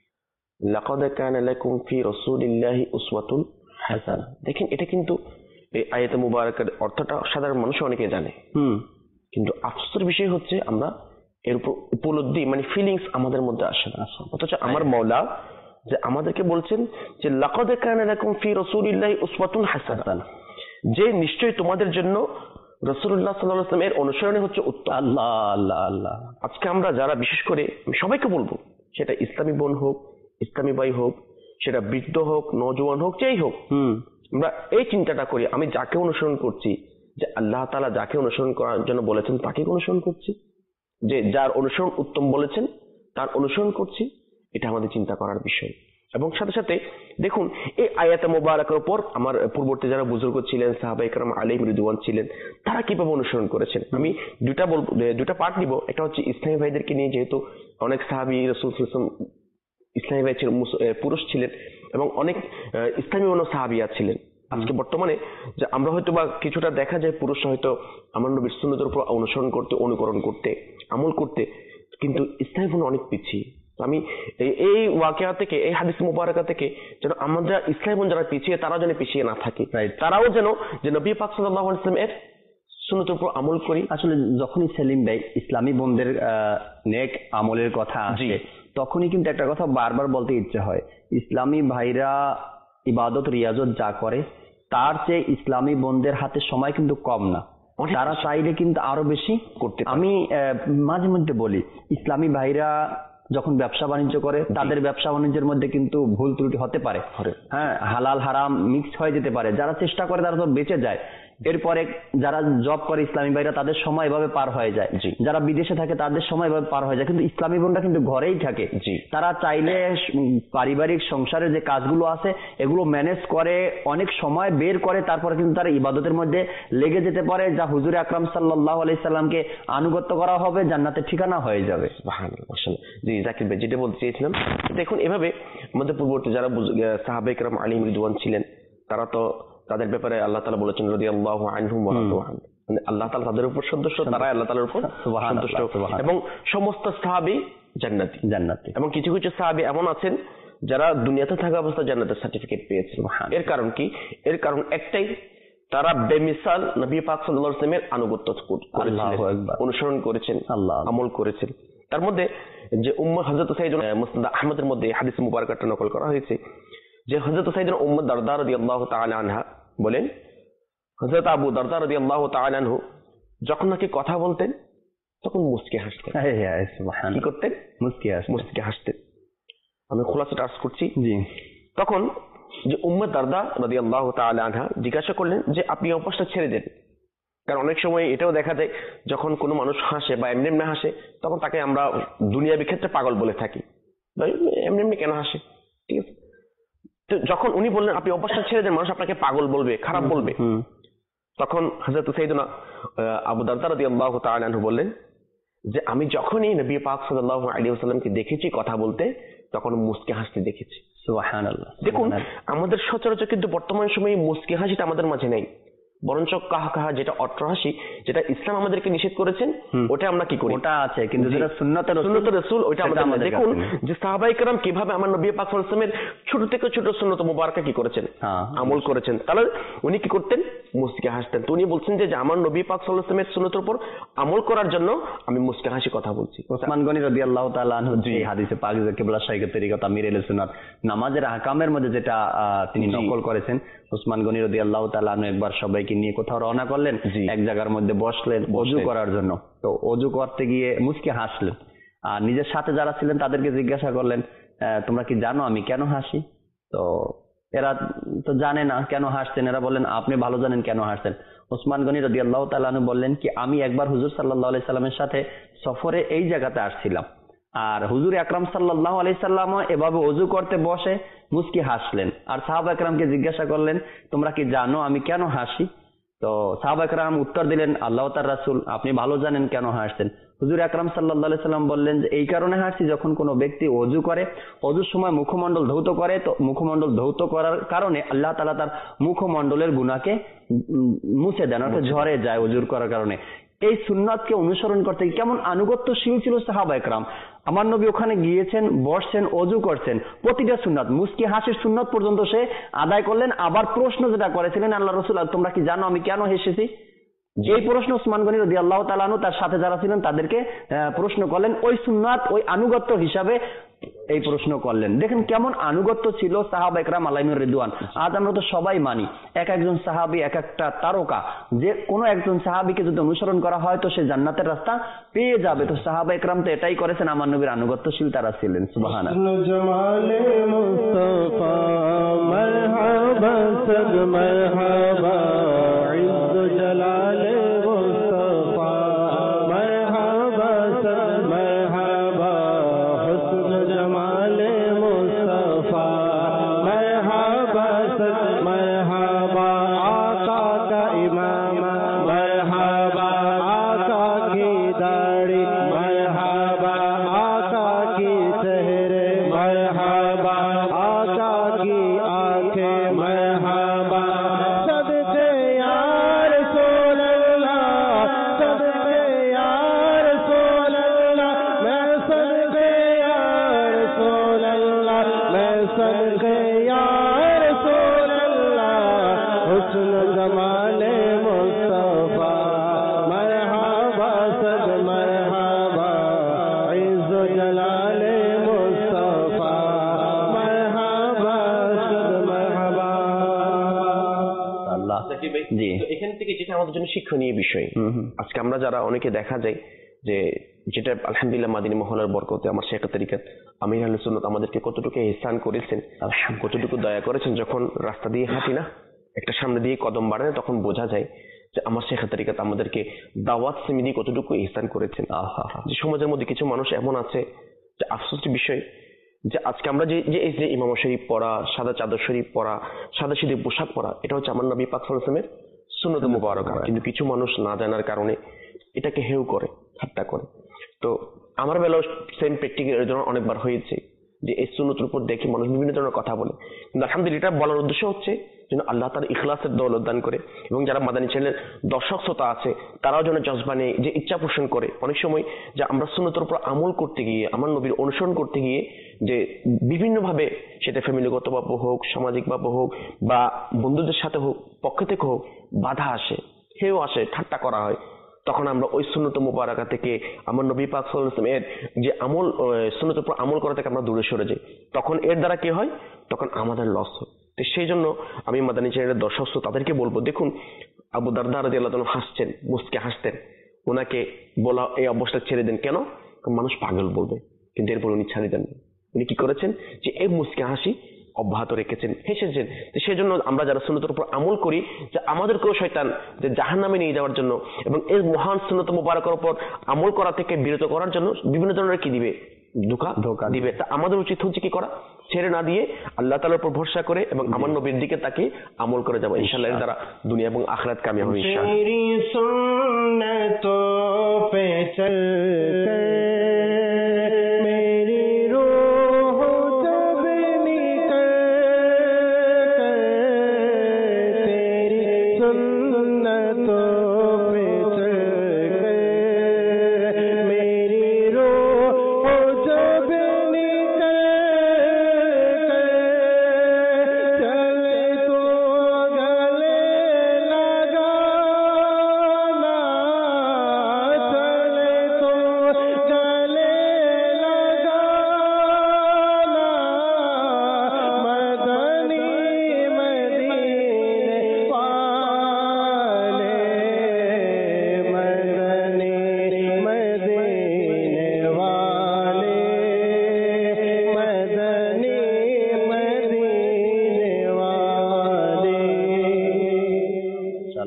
লাকাদ কানা লাকুম ফি রাসূলিল্লাহি উসওয়াতুন হাসানাহ। দেখেন, এটা কিন্তু এই আয়াতে মুবারাকার অর্থটা সাধারণ মানুষ অনেকে জানে, কিন্তু আফসোসের বিষয় হচ্ছে আমরা এর উপর উপলব্ধি মানে ফিলিংস আমাদের মধ্যে আসে না। অথচ আমার মাওলা যে আমাদেরকে বলছেন যে লাকাদ কানা লাকুম ফি রাসূলিল্লাহি উসওয়াতুন হাসানাহ, যে নিশ্চয়ই তোমাদের জন্য রাসূলুল্লাহ সাল্লাল্লাহু আলাইহি ওয়াসাল্লামের অনুসরণে হচ্ছে উত্তম। আল্লাহ আল্লাহ আল্লাহ। আজকে আমরা যারা বিশেষ করে সবাইকে বলবো, সেটা ইসলামী বোন হোক, ইসলামী ভাই হোক, সেটা বৃদ্ধ হোক, নওজোয়ান হোক, যেই হোক, আমরা এই চিন্তাটা করি আমি যাকে অনুসরণ করছি, যে আল্লাহ তাআলা যাকে অনুসরণ করার জন্য বলেছেন তাকে অনুসরণ করছি, যে যার অনুসরণ উত্তম বলেছেন তার অনুসরণ করছি, এটা আমাদের চিন্তা করার বিষয়। এবং সাথে সাথে দেখুন, এই আয়াতে মোবারকের উপর আমার পূর্ববর্তী যারা বুজুর্গ ছিলেন, সাহাবায়ে কেরাম আলাইহিম রিদওয়ান ছিলেন, তারা কিভাবে অনুসরণ করেছেন আমি দুটা পার্ট দিব। একটা হচ্ছে ইসলামী ভাইদেরকে নিয়ে, যেহেতু অনেক সাহাবী রাসূল সাল্লাল্লাহু আলাইহি ওয়াসাল্লাম ইসলামী ভাই ছিলেন, পুরুষ ছিলেন এবং অনেক ইসলামী অন্য সাহাবিয়া ছিলেন। আজকে বর্তমানে যে আমরা হয়তো বা কিছুটা দেখা যায় পুরুষরা হয়তো আমার নবীর সুন্নতের উপর অনুসরণ করতে, অনুকরণ করতে, আমল করতে, কিন্তু ইসলামী বোন অনেক পিছিয়ে। আমি এই ওয়াকিয়া থেকে, এই হাদিস মুবারাকা থেকে যেন আমরা ইসলামী বোন যারা পিছিয়ে, তারা যেন পিছিয়ে না থাকে, তারাও যেন যে নবী পাক সাল্লাল্লাহু আলাইহি ওয়াসাল্লাম এর সুন্নতের উপর আমল করি। আসলে যখনই সেলিম ভাই ইসলামী বোনদের নেক আমলের কথা আসে, তখনই কিন্তু একটা কথা বারবার বলতে ইচ্ছে হয়, ইসলামী ভাইরা ইবাদত রিয়াজত যা করে তার চেয়ে ইসলামী বোনদের হাতে সময় কিন্তু কম না, তারা চাইলে কিন্তু আরো বেশি করতে। আমি মাঝে মধ্যে বলি, ইসলামী ভাইরা যখন ব্যবসা বাণিজ্য করে, তাদের ব্যবসা বাণিজ্যের মধ্যে কিন্তু ভুল ত্রুটি হতে পারে, হ্যাঁ, হালাল হারাম মিক্স হয়ে যেতে পারে। যারা চেষ্টা করে তারা তো বেঁচে যায়। এরপরে যারা জব করে ইসলামী ভাইরা, তাদের সময় এভাবে পার হয়ে যায়। যারা বিদেশে থাকে তাদের সময় এভাবে পার হয়ে যায়, কিন্তু ইসলামী বোনরা কিন্তু ঘরেই থাকে। তারা চাইলে পারিবারিক সংসারের যে কাজগুলো আছে এগুলো ম্যানেজ করে, অনেক সময় বের করে, তারপরে কিন্তু তারা ইবাদতের মধ্যে লেগে যেতে পারে, যা হুজুর আকরাম সাল্লাল্লাহু আলাইহি সাল্লামকে আনুগত্য করা হবে, জান্নাতের ঠিকানা হয়ে যাবে। জি জাকির ভাই, যেটা বলতে চেয়েছিলাম, দেখুন এভাবে আমাদের পূর্ববর্তী যারা সাহাবায়ে কেরাম আলাইহিম রিদওয়ান ছিলেন, তারা তো তাদের ব্যাপারে আল্লাহ তাআলা বলেছেন রাদিয়াল্লাহু আনহুম ওয়া রাদু আনহু, মানে আল্লাহ তাআলা তাদের উপর সন্তুষ্ট, তারা আল্লাহ তাআলার উপর সন্তুষ্ট, এবং সমস্ত সাহাবী জান্নাতি। এবং কিছু কিছু সাহাবী এমন আছেন যারা দুনিয়াতে থাকা অবস্থায় জান্নাতের সার্টিফিকেট পেয়েছে। এর কারণ কি? এর কারণ একটাই, তারা বেমিসাল নবী পাক সাল্লাল্লাহু আলাইহি ওয়াসাল্লামের আনুগত্য করেছিলেন, অনুসরণ করেছেন, আমল করেছেন। তার মধ্যে যে হযরত সাইয়েদুনা মুসনাদ আহমদের মধ্যে হাদিস মুবারাকাটা নকল করা হয়েছে যে হযরত সাইয়েদুনা উম্মে দারদা রাদিয়াল্লাহু তাআলা আনহা বলেন, হযরত আবু দারদা রাদিয়াল্লাহু তাআলা আনহু যখন নাকি কথা বলতেন তখন মুস্কি হাসতেন। কি করতেন? মুস্কি হাসতেন। আমি খোলাসাটা আর্জ করছি। তখন যে উম্মে দারদা রাদিয়াল্লাহু তাআলা আনহা জিজ্ঞাসা করলেন যে আপনি অভ্যাসটা ছেড়ে দেন, কারণ অনেক সময় এটাও দেখা যায় যখন কোনো মানুষ হাসে বা এমনি এমনি হাসে তখন তাকে আমরা দুনিয়াবি ক্ষেত্রে পাগল বলে থাকি, এমনি এমনি কেন হাসে, ঠিক আছে। তো যখন উনি বললেন আপনি অভ্যাসটা ছেড়ে দেন, মানুষ আপনাকে পাগল বলবে, খারাপ বলবে, তখন হযরত সাইয়েদুনা আবু দারদা রাদিয়াল্লাহু তাআলা আনহু বললেন যে আমি যখনই নবী পাক সাল্লাল্লাহু আলাইহি ওয়াসাল্লামকে দেখেছি কথা বলতে, তখন মুস্কি হাসতে দেখেছি। সুবহানাল্লাহ। দেখুন আমাদের সচরাচর কিন্তু বর্তমান সময়ে মুস্কি হাসিটা আমাদের মাঝে নেই, বরঞ্চ কাহা কাহা, যেটা অট্টহাসি, যেটা ইসলাম আমাদেরকে নিষেধ করেছেন, ওটা আমরা কি করি? ওটা আছে, কিন্তু যেটা সুন্নতে রাসূল, ওইটা আমাদের। দেখুন যে সাহাবায়ে কেরাম কিভাবে আমার নবী পাক সাল্লাল্লাহু আলাইহি ওয়াসাল্লামের ছোট থেকে ছোট সুন্নত মুবারাকা কি করেছেন, আমল করেছেন। তাহলে উনি কি করতেন? মুস্কি হাসতেন। তো উনি বলছেন যে আমার নবী পাক সাল্লাল্লাহু আলাইহি ওয়াসাল্লামের সুন্নতের উপর আমল করার জন্য আমি মুস্কি হাসি কথা বলছি। ওসমান গনি রাদিয়াল্লাহু তাআলা আনহু এই হাদিসে পাক যে কিবলা শাইখের তরিকত আমির আহলে সুন্নাত নামাজের আহকামের মধ্যে যেটা তিনি নকল করেছেন, ওসমান গনি রাদিয়াল্লাহু তাআলা আনহু একবার সবাইকে নিয়ে কোথাও রওনা করলেন, এক জায়গার মধ্যে বসলেন ওযু করার জন্য। তো ওযু করতে গিয়ে মুস্কি হাসলেন, আর নিজের সাথে যারা ছিলেন তাদেরকে জিজ্ঞাসা করলেন তোমরা কি জানো আমি কেন হাসি? তো এরা তো জানে না কেন হাসছেন। এরা বললেন আপনি ভালো জানেন কেন হাসছেন। ওসমান গনি রাদিয়াল্লাহু তাআলা আনহু বললেন কি আমি একবার হুজুর সাল্লাল্লাহু আলাইহি সাল্লামের সাথে সফরে এই জায়গাতে আসছিলাম, আর হুজুর আকরাম সাল্লাল্লাহু আলাইহি সাল্লাম এভাবে ওযু করতে বসে মুস্কি হাসলেন, আর সাহাবা একরামকে জিজ্ঞাসা করলেন তোমরা কি জানো আমি কেন হাসি? তো সাহাবা একরাম উত্তর দিলেন আল্লাহ তাআলার রাসূল আপনি ভালো জানেন কেন হাসছেন। হুজুর আকরাম সাল্লাল্লাহু আলাইহি সাল্লাম বললেন যে এই কারণে হাসি, যখন কোনো ব্যক্তি ওযু করে, ওযুর সময় মুখমণ্ডল ধৌত করে, তো মুখমণ্ডল ধৌত করার কারণে আল্লাহ তাআলা তার মুখমণ্ডলের গুনাহকে মুছে দেন, অর্থাৎ ঝরে যায় ওযুর করার কারণে। এই সুন্নাতকে অনুসরণ করতে কেমন আনুগত্যশীল ছিল সাহাবা একরাম। আমার নবী ওখানে গিয়েছেন, বসছেন, ওযু করছেন, প্রতিটা সুন্নাত মুস্কি হাসির সুন্নাত পর্যন্ত সে আদায় করলেন। আবার প্রশ্ন যেটা করেছিলেন আল্লাহ রাসূল তোমরা কি জানো আমি কেন হেসেছি, এই প্রশ্ন ওসমান গনি রাদিয়াল্লাহু তাআলা আনহু তার সাথে যারা ছিলেন তাদেরকে প্রশ্ন করলেন, ওই সুন্নাত ওই আনুগত্য হিসাবে এই প্রশ্ন করলেন। দেখেন কেমন আনুগত্য ছিল সাহাবা একরাম আলাইহির রিদওয়ান। আজ আমরা তো সবাই মানি এক একজন সাহাবী এক একটা তারকা, যে কোনো একজন সাহাবীকে যদি অনুসরণ করা হয় তো সে জান্নাতের রাস্তা পেয়ে যাবে। তো সাহাবা একরাম তো এটাই করেছেন, আমার নবীর আনুগত্যশীল তারা ছিলেন। সুবহানাল্লাহ। জমালে মুস্তাফা মারহাবা সদ মারহাবা ইজ্জ জালালে মুস্তাফা মারহাবা সদ মারহাবা হুসন জামালে মুস্তাফা মারহাবা সদ মারহাবা आका का इमाम मरहबा आका की दाढ़ी मरहबा आका की चेहरे मरहबा आका की आंखें मरहबा सदके या रसूल अल्लाह सदके या रसूल अल्लाह मैं सदके या रसूल अल्लाह मैं सदके या रसूल अल्लाह हुस्न जमाले मुस्तफा मरहबा सद मरहबा इज्ज जलाले मुस्तफा मरहबा सद मरहबा আল্লাহ জি তো এখান থেকে যেটা আমাদের জন্য শিক্ষণীয় বিষয়, আজকে আমরা যারা অনেকে দেখা যায় যে যেটা আলহামদুলিল্লাহ মাদিনী মহল্লার বরকতে আমার শেখ তরিকাত আমির আহলে সুন্নাত আমাদেরকে কতটুকু ইহসান করেছেন, কতটুকু দয়া করেছেন। যখন রাস্তা দিয়ে হাঁটি না, একটা সামনে দিয়ে কদম বাড়ায়, তখন বোঝা যায় যে আমার শেখ তরিকাত আমাদেরকে দাওয়াত সিমিদি কতটুকু ইহসান করেছেন। যে সমাজের মধ্যে কিছু মানুষ এমন আছে যে আফসোসের বিষয় যে আজকে আমরা যে যে এই যে ইমাম শরীফ পড়া, সাদা চাদর শরীফ পড়া, সাদা সিধে পোশাক পরা, এটা হচ্ছে আমার নবী পাক সাল্লাল্লাহু আলাইহি ওয়াসাল্লামের সুন্নত মুবারাকা। কিন্তু কিছু মানুষ না জানার কারণে এটাকে হেয় করে, ঠাট্টা করে। তো আমার বেলাও সেম প্র্যাকটিক্যাল জন্য অনেকবার হয়েছে যে এই সুন্নতের উপর দেখে মানুষ বিভিন্ন ধরনের কথা বলে। কিন্তু আলহামদুলিল্লাহ এটা বলার উদ্দেশ্য হচ্ছে যেন আল্লাহ তার ইখলাসের দৌলত দান করে, এবং যারা মাদানী চ্যানেলের দর্শক শ্রোতা আছে তারাও যেন জজবা নেই, যে ইচ্ছা পোষণ করে। অনেক সময় যে আমরা সুন্নতের উপর আমল করতে গিয়ে, আমার নবীর অনুসরণ করতে গিয়ে যে বিভিন্নভাবে, সেটা ফ্যামিলিগত ভাবে হোক, সামাজিক ভাবে হোক, বা বন্ধুদের সাথে হোক, পক্ষ থেকে হোক, বাধা আসে, হেও আসে, ঠাট্টা করা হয়, তখন আমরা ওই সুন্নত মুবারাকা থেকে, আমার নবী পাক সাল্লাল্লাহু আলাইহি ওয়াসাল্লাম এর যে আমল, সুন্নতের উপর আমল করা থেকে আমরা দূরে সরে যাই। তখন এর দ্বারা কি হয়, তখন আমাদের লস হয়। তো সেই জন্য আমি মাদানী চ্যানেলের দর্শক তাদেরকে বলবো, দেখুন আবু দারদা রাদিয়াল্লাহু তাআলা হাসছেন, মুস্কে হাসতেন, ওনাকে বলা এই অবস্থা ছেড়ে দেন কেন, মানুষ পাগল বলবে, কিন্তু এরপর উনি ছাড়ি দেন। উনি কি করেছেন যে এই মুস্কে হাসি অব্যাহত রেখেছেন, হেসেছেন। তো সেই জন্য আমরা যারা সুন্নতের উপর আমল করি, যে আমাদেরকেও শয়তান যে জাহান্নামে নিয়ে যাওয়ার জন্য এবং এই মহান সুন্নত মুবারাকার উপর আমল করা থেকে বিরত করার জন্য বিভিন্ন ধরনের কি দিবে, ধোঁকা দিবে। তা আমাদের উচিত হচ্ছে কি করা, ছেড়ে না দিয়ে আল্লাহ তাআলার উপর ভরসা করে এবং আমার নবীর দিকে তাকিয়ে আমল করে যাবো। ইনশাআল্লাহ এর দ্বারা দুনিয়া এবং আখিরাত কামিয়াব হবে ইনশাআল্লাহ। तेरी सुन्नतों पे चल मेरी रूह जब निकल तेरी सुन्नतों पे चल मेरी रूह जब निकल चले तो गले लगाना चले तो गले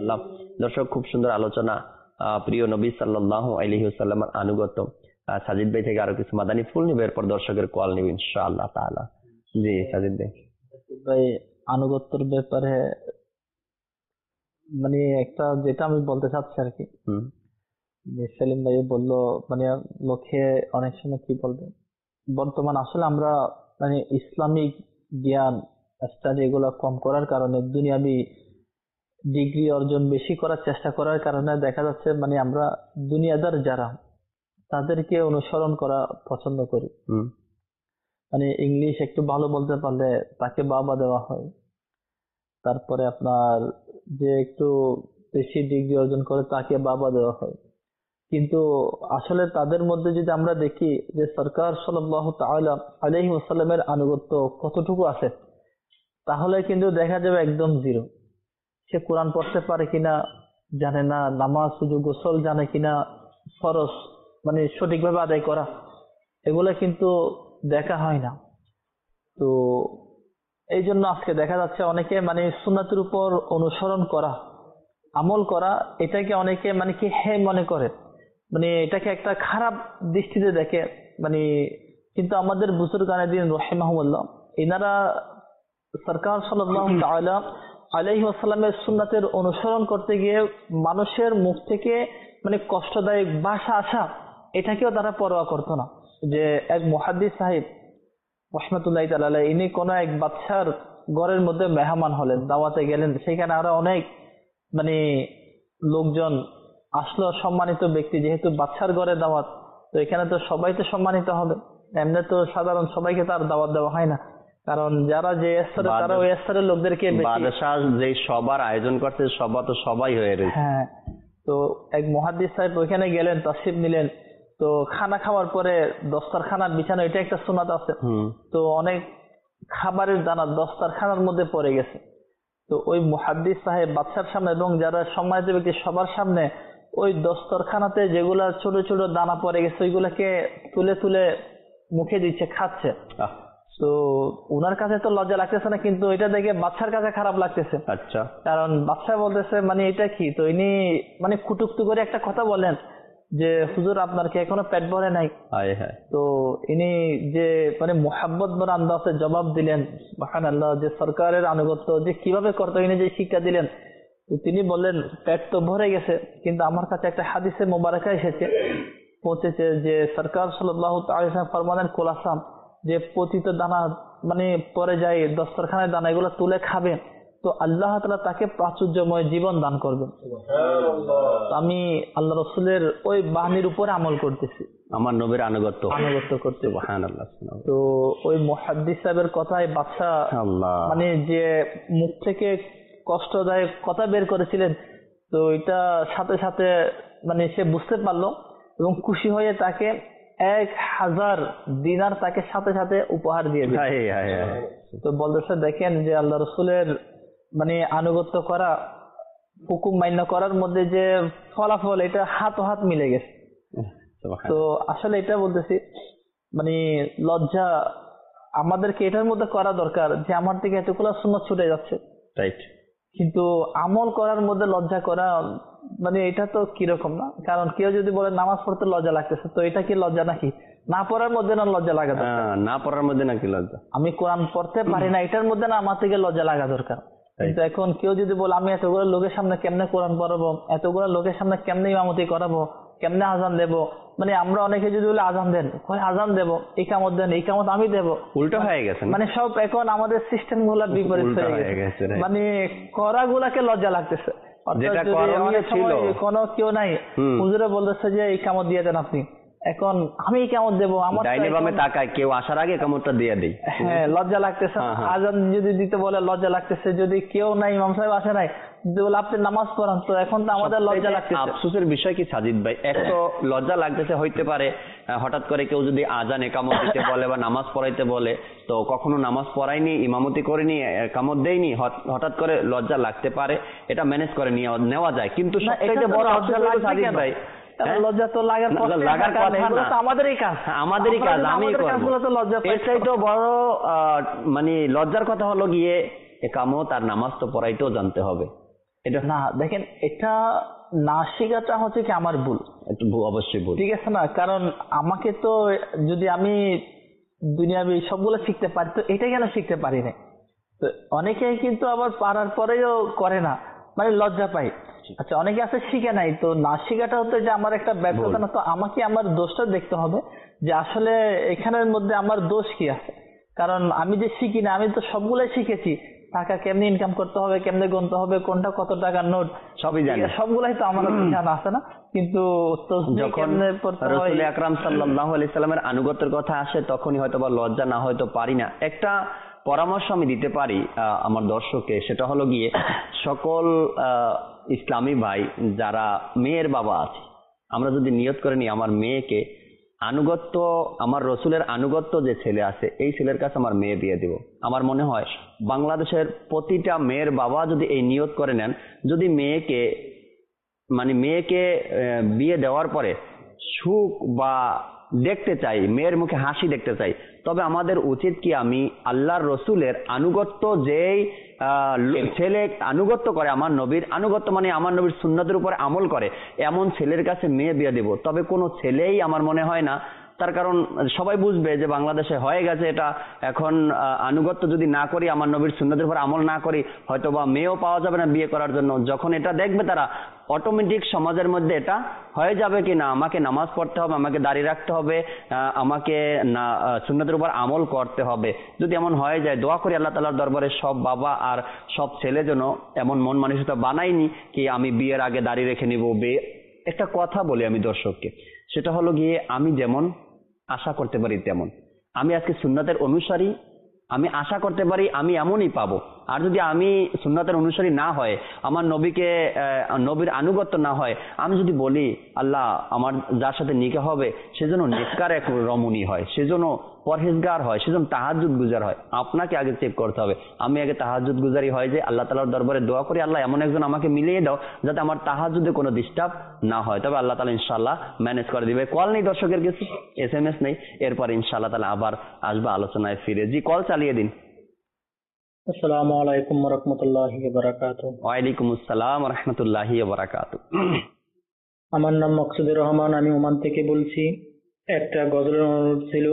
ইনশাআল্লাহ। দর্শক, খুব সুন্দর আলোচনা। প্রিয় নবী সাল্লাল্লাহু আলাইহি ওয়াসাল্লামের আনুগত্য। সাজিদ ভাই থেকে আরো কিছু মাদানী ফুল নিবে, এরপর দর্শকের কল নিবে ইনশাআল্লাহ তাআলা। জি সাজিদ ভাই, আনুগত্যের ব্যাপারে মানে একটা যেটা আমি বলতে চাচ্ছি আর কি, সেলিম ভাই বললো মানে লোকে অনেক সময় কি বলবে, বর্তমান আসলে আমরা মানে ইসলামিক জ্ঞান স্টাডি এগুলো কম করার কারণে, দুনিয়াবি ডিগ্রি অর্জন বেশি করার চেষ্টা করার কারণে দেখা যাচ্ছে মানে আমরা দুনিয়াদার যারা তাদেরকে অনুসরণ করা পছন্দ করি। মানে ইংলিশ একটু ভালো বলতে পারলে তাকে বাবা দেওয়া হয়, তারপরে আপনার যে একটু বেশি ডিগ্রি অর্জন করে তাকে বাবা দেওয়া হয়। কিন্তু আসলে তাদের মধ্যে যদি আমরা দেখি যে সরকার সাল্লাল্লাহু তাআলা আলাইহি ওয়াসাল্লামের আনুগত্য কতটুকু আছে, তাহলে কিন্তু দেখা যাবে একদম জিরো। সে কোরআন পড়তে পারে কিনা জানে না, নামাজ সুযোগ গোসল জানে কিনা, ফরজ মানে সঠিকভাবে আদায় করা এগুলো কিন্তু দেখা হয় না। তো এই জন্য আজকে দেখা যাচ্ছে অনেকে মানে সুন্নাতের উপর অনুসরণ করা, আমল করা, এটাকে অনেকে মানে কি মনে করে, মানে এটাকে একটা খারাপ দৃষ্টিতে দেখে। মানে কিন্তু আমাদের বুজুর্গানে দিন রাহিমাহুল্লাহ, এনারা সরকার সাল্লাল্লাহু তাআলা আলাইহি ওয়াসাল্লামের সুন্নাতের অনুসরণ করতে গিয়ে মানুষের মুখ থেকে মানে কষ্টদায়ক ভাষা আসা, এটাকেও তারা পরোয়া করতো না। যে এক মুহাদ্দিস সাহেব রাহমাতুল্লাহি তাআলা আলাইহি, ইনি কোন এক বাদশার ঘরের মধ্যে মেহমান হলেন, দাওয়াতে গেলেন, সেখানে আরো অনেক মানে লোকজন আসলো, সম্মানিত ব্যক্তি, যেহেতু বাদশার ঘরে দাওয়াত, তো এখানে তো সবাই তো সম্মানিত হবে, এমনি তো সাধারণ সবাইকে তার দাওয়াত দেওয়া হয় না, কারণ যারা যে স্তরে তারা ওই স্তরের লোকদেরকে বাদশাহ যে সবার আয়োজন করছে সবা তো সবাই হয়ে রয়েছে। হ্যাঁ, তো এক মুহাদ্দিস সাহেব ওইখানে গেলেন, তাশরিফ নিলেন। তো খানা খাওয়ার পরে দস্তরখানার বিছানা, এটা একটা সুন্নাত আছে, তো অনেক খাবারের দানা দস্তরখানার মধ্যে পড়ে গেছে। তো ওই মুহাদ্দিস সাহেব বাদশার সামনে এবং যারা সম্মানিত ব্যক্তি সবার সামনে ওই দস্তরখানাতে যেগুলা ছোট ছোট দানা পড়ে গেছে ওইগুলাকে তুলে তুলে মুখে দিচ্ছে, খাচ্ছে। তো ওনার কাছে তো লজ্জা লাগতেছে না, কিন্তু এটা দেখে বাদশার কাছে খারাপ লাগতেছে। আচ্ছা, কারণ বাদশা বলতেছে মানে এটা কি, তো ইনি মানে কুটুক্তি করে একটা কথা বলেন যে হুজুর আপনার কি এখনো পেট ভরে নাই। তো ইনি যে মানে মুহাব্বত ভরা আন্দাজে জবাব দিলেন, সুবহানাল্লাহ, যে সরকারের আনুগত্য যে কিভাবে করতে ইনি যে শিক্ষা দিলেন। তো তিনি বললেন পেট তো ভরে গেছে, কিন্তু আমার কাছে একটা হাদিসে মোবারকা এসেছে, পৌঁছেছে যে সরকার সাল্লাল্লাহু তাআলা আলাইহি ওয়াসাল্লাম ফরমানেন কুলাসাম, যে পতিত দানা মানে পরে যায় দস্তরখানায় দানা, এগুলো তুলে খাবে তো আল্লাহ তাআলা তাকে প্রাচুর্যময় জীবন দান করবেন। আমি আল্লাহ রাসূলের ওই বাণীর উপরে আমল করতেছি, আমার নবীর আনুগত্য করতে। সুবহানাল্লাহ। তো ওই মুহাদ্দিস সাহেবের কথায় বাদশা মানে যে মুখ থেকে কষ্টদায়ক কথা বের করেছিলেন, তো এটা সাথে সাথে মানে সে বুঝতে পারলো এবং খুশি হয়ে তাকে 1000 দিনার তাকে সাথে সাথে উপহার দিয়ে দিল। তো বলতেছে দেখেন যে আল্লাহ রাসূলের মানে আনুগত্য করা, হুকুম মান্য করার মধ্যে যে ফলাফল, এটা হাত ও হাত মিলে গেছে। তো আসলে এটা বলতেছি মানে লজ্জা আমাদেরকে এটার মধ্যে করা দরকার যে আমার থেকে এতগুলো সুন্নাত ছুটে যাচ্ছে, কিন্তু আমল করার মধ্যে লজ্জা করা মানে এটা তো কিরকম না। কারণ কেউ যদি বলে নামাজ পড়তে লজ্জা লাগতেছে, তো এটা কি লজ্জা নাকি? না পড়ার মধ্যে না লজ্জা লাগা দরকার, না পড়ার মধ্যে নাকি লজ্জা, আমি কোরআন পড়তে পারি না এটার মধ্যে না আমার থেকে লজ্জা লাগা দরকার। কিন্তু এখন কেউ যদি বলে আমি এতগুলো লোকের সামনে কেমনে কোরআন পড়াবো, এতগুলো লোকের সামনে কেমনে ইমামতি করাবো, কেমনে আজান দেবো, মানে আমরা অনেকে যদি বলে আজান দেন, আজান দেবো, ইকামত দেন, ইকামত আমি দেবো, উল্টো হয়ে গেছে। মানে সব এখন আমাদের সিস্টেম গুলা বিপরীত হয়ে গেছে, মানে করা গুলাকে লজ্জা লাগতেছে। কোনো কেউ নাই, হুজুরে বলতেছে যে ইকামত দিয়ে দেন আপনি, এখন আমি ইকামত দেবো, আমার ডাইনে বামে তাকায়, কেউ আসার আগে ইকামতটা দিয়ে দেই, হ্যাঁ লজ্জা লাগতেছে। আজান যদি দিতে বলে লজ্জা লাগতেছে, যদি কেউ নাই, ইমাম সাহেব আসে নাই, বলে আপনি নামাজ পড়ান, তো এখন তো আমাদের লজ্জা লাগতেছে। আফসোসের বিষয় কি সাজিদ ভাই, এক তো লজ্জা লাগতেছে, হইতে পারে হঠাৎ করে কেউ যদি আজান একামত দিতে বলে বা নামাজ পড়াইতে বলে, তো কখনো নামাজ পড়াইনি, ইমামতি করিনি, একামত দেয়নি, হঠাৎ করে লজ্জা লাগতে পারে, এটা ম্যানেজ করে নেওয়া যায়। কিন্তু সবথেকে বড় লজ্জা লাগে সাজিদ ভাই, লজ্জা তো লাগার কথা না, আমাদেরই কাজ, আমি করব, এটাই তো বড় মানে লজ্জার কথা হলো গিয়ে একামত আর নামাজ তো পড়াইতেও জানতে হবে। এটা না দেখেন, এটা না শেখাটা হচ্ছে কি আমার ভুল, একটু অবশ্যই ভুল, ঠিক আছে না? কারণ আমাকে তো যদি আমি দুনিয়াবি সবগুলো শিখতে পারি, তো এটা কেন শিখতে পারি না? তো অনেকেই কিন্তু আবার পারার পরেও করে না, মানে লজ্জা পায়। আচ্ছা, অনেকে আছে শিখে নাই, তো না শেখাটা হচ্ছে যে আমার একটা ব্যর্থতা না, তো আমাকে আমার দোষটা দেখতে হবে যে আসলে এখানের মধ্যে আমার দোষ কি আছে। কারণ আমি যে শিখি না, আমি তো সবগুলাই শিখেছি, টাকা কেমনে ইনকাম করতে হবে, কেমনে গুনতে হবে, কোনটা কত টাকার নোট সবই জানি, সবগুলাই তো আমার জানা আছে না। কিন্তু যখন রাসূল আকরাম সাল্লাল্লাহু আলাইহি সাল্লামের আনুগত্যের কথা আসে তখনই হয়তো বা লজ্জা না হয়তো পারি না। একটা পরামর্শ আমি দিতে পারি আমার দর্শককে, সেটা হলো গিয়ে সকল ইসলামী ভাই যারা মেয়ের বাবা আছে, আমরা যদি নিয়ত করে নিই আমার মেয়েকে আনুগত্য, আমার রসুলের আনুগত্য যে ছেলে আছে এই ছেলের কাছে আমার মেয়ে বিয়ে দিব, আমার মনে হয় বাংলাদেশের প্রতিটা মেয়ের বাবা যদি এই নিয়ত করে নেন, যদি মেয়েকে বিয়ে দেওয়ার পরে সুখ বা দেখতে চাই, মেয়ের মুখে হাসি দেখতে চাই, তবে আমাদের উচিত কি আমি আল্লাহর রসুলের আনুগত্য, যেই ছেলে আনুগত্য করে আমার নবীর আনুগত্য, মানে আমার নবীর সুন্নতের উপরে আমল করে, এমন ছেলের কাছে মেয়ে বিয়ে দেব। তবে কোনো ছেলেই আমার মনে হয় না, তার কারণ সবাই বুঝবে যে বাংলাদেশে হয়ে গেছে এটা, এখন আনুগত্য যদি না করি, আমার নবীর সুন্নতের উপর আমল না করি, হয়তো বা মেয়েও পাওয়া যাবে না বিয়ে করার জন্য। যখন এটা দেখবে তারা, অটোমেটিক সমাজের মধ্যে এটা হয়ে যাবে কি না আমাকে নামাজ পড়তে হবে, আমাকে দাঁড়িয়ে রাখতে হবে, আমাকে না সুন্নতের উপর আমল করতে হবে। যদি এমন হয়ে যায়, দোয়া করি আল্লাহ তাআলার দরবারে সব বাবা আর সব ছেলে যেন এমন মন মানসিকতা বানায়নি কি আমি বিয়ের আগে দাঁড়িয়ে রেখে নিব। একটা কথা বলি আমি দর্শককে, সেটা হলো গিয়ে আমি যেমন আশা করতে পারি তেমন, আমি আজকে সুন্নতের অনুসারী, আমি আশা করতে পারি আমি এমনই পাবো। আর যদি আমি সুন্নতের অনুসারী না হয়, আমার নবীর আনুগত্য না হয়, আমি যদি বলি আল্লাহ আমার যার সাথে নিকাহ হবে সেজন্য নেককার এক রমণী হয়, সেজন্য পরহেজগার হয়, সেজন্য তাহাজ্জুদ গুজার হয়, আপনাকে আগে চেক করতে হবে আমি আগে তাহাজ্জুদ গুজারি হয় যে আল্লাহ তাআলার দরবারে দোয়া করি আল্লাহ এমন একজন আমাকে মিলিয়ে দাও যাতে আমার তাহাজ্জুদে কোনো ডিস্টার্ব না হয়, তবে আল্লাহ তাআলা ইনশাআল্লাহ ম্যানেজ করে দিবে। কল নেই দর্শকের কিছু, SMS নেই, এরপর ইনশাআল্লাহ তাআলা আবার আসবে আলোচনায় ফিরে। জি, কল চালিয়ে দিন। আসসালামু আলাইকুম ওয়া রাহমাতুল্লাহি ওয়া বারাকাতুহু। ওয়ালাইকুম আসসালাম ওয়া রাহমাতুল্লাহি ওয়া বারাকাতুহু। আমার নাম মকসুদুর রহমান, আমি ওমান থেকে বলছি। একটা গজলের অনুরোধ ছিল।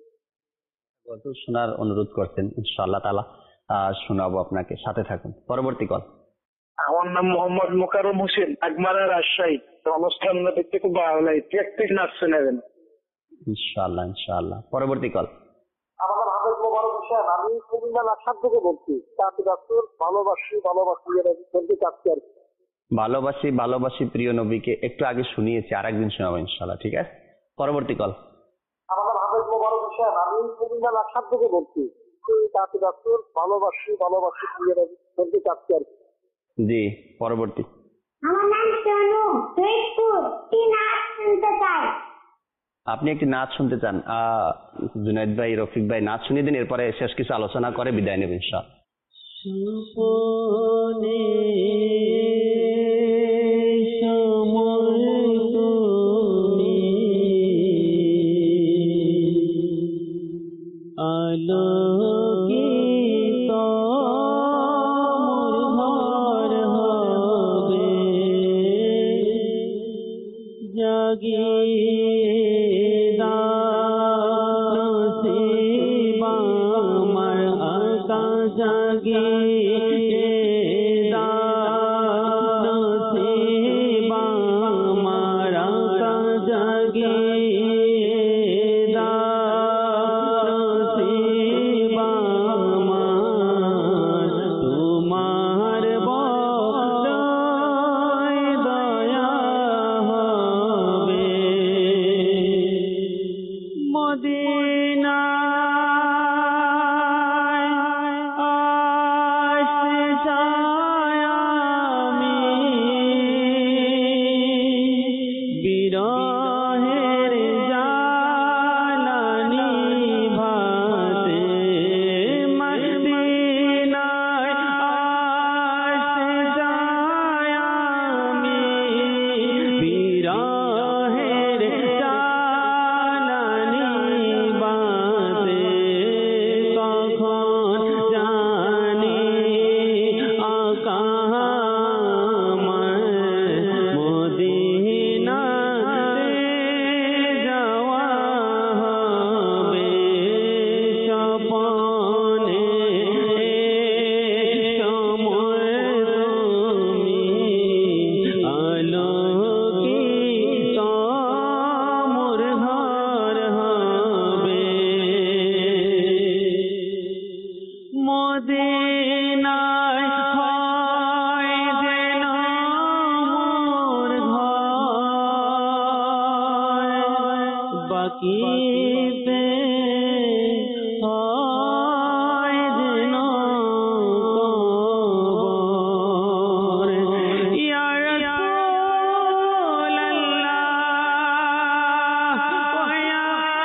গজল শোনার অনুরোধ করছেন, ইনশাআল্লাহ তাআলা শোনাবো আপনাকে, সাথে থাকুন। পরবর্তী কল। আমার নাম মোহাম্মদ মোকাররম হোসেন, আগমারা, রাজশাহী। অনুষ্ঠানটা দেখতে খুব ভালো লাগে, প্র্যাকটিস নাচ শোনাবেন ইনশাআল্লাহ ইনশাআল্লাহ। পরবর্তী কল। আমার নাম হাফেজ মোবারক হোসেন, আমি কুমিল্লা লাকসাম থেকে বলছি। ভালোবাসি ভালোবাসি বলতে চাচ্ছি আর কি। ভালোবাসি ভালোবাসি প্রিয় নবীকে একটু আগে শুনিয়েছি, আরেকদিন শোনাবো ইনশাআল্লাহ, ঠিক আছে? পরবর্তী কল। আমার নাম হাফেজ মোবারক হোসেন, আমি কুমিল্লা লাকসাম থেকে বলছি। ভালোবাসি ভালোবাসি বলতে চাচ্ছি আর কি। জি, পরবর্তী। আমার নাম সোনু, ফরিদপুর, কি নাচ শুনতে চাই? আপনি একটি নাচ শুনতে চান? জুনাইদ ভাই, রফিক ভাই নাচ শুনিয়ে দিন, এরপরে শেষ কিছু আলোচনা করে বিদায় নেবেন ইনশাআল্লাহ। মদিনায় মদিনায় হয় যেন মোর ঘর, বাকিতে হয় যেন কবর। ইয়া রাসূলাল্লাহ ওয়া ইয়া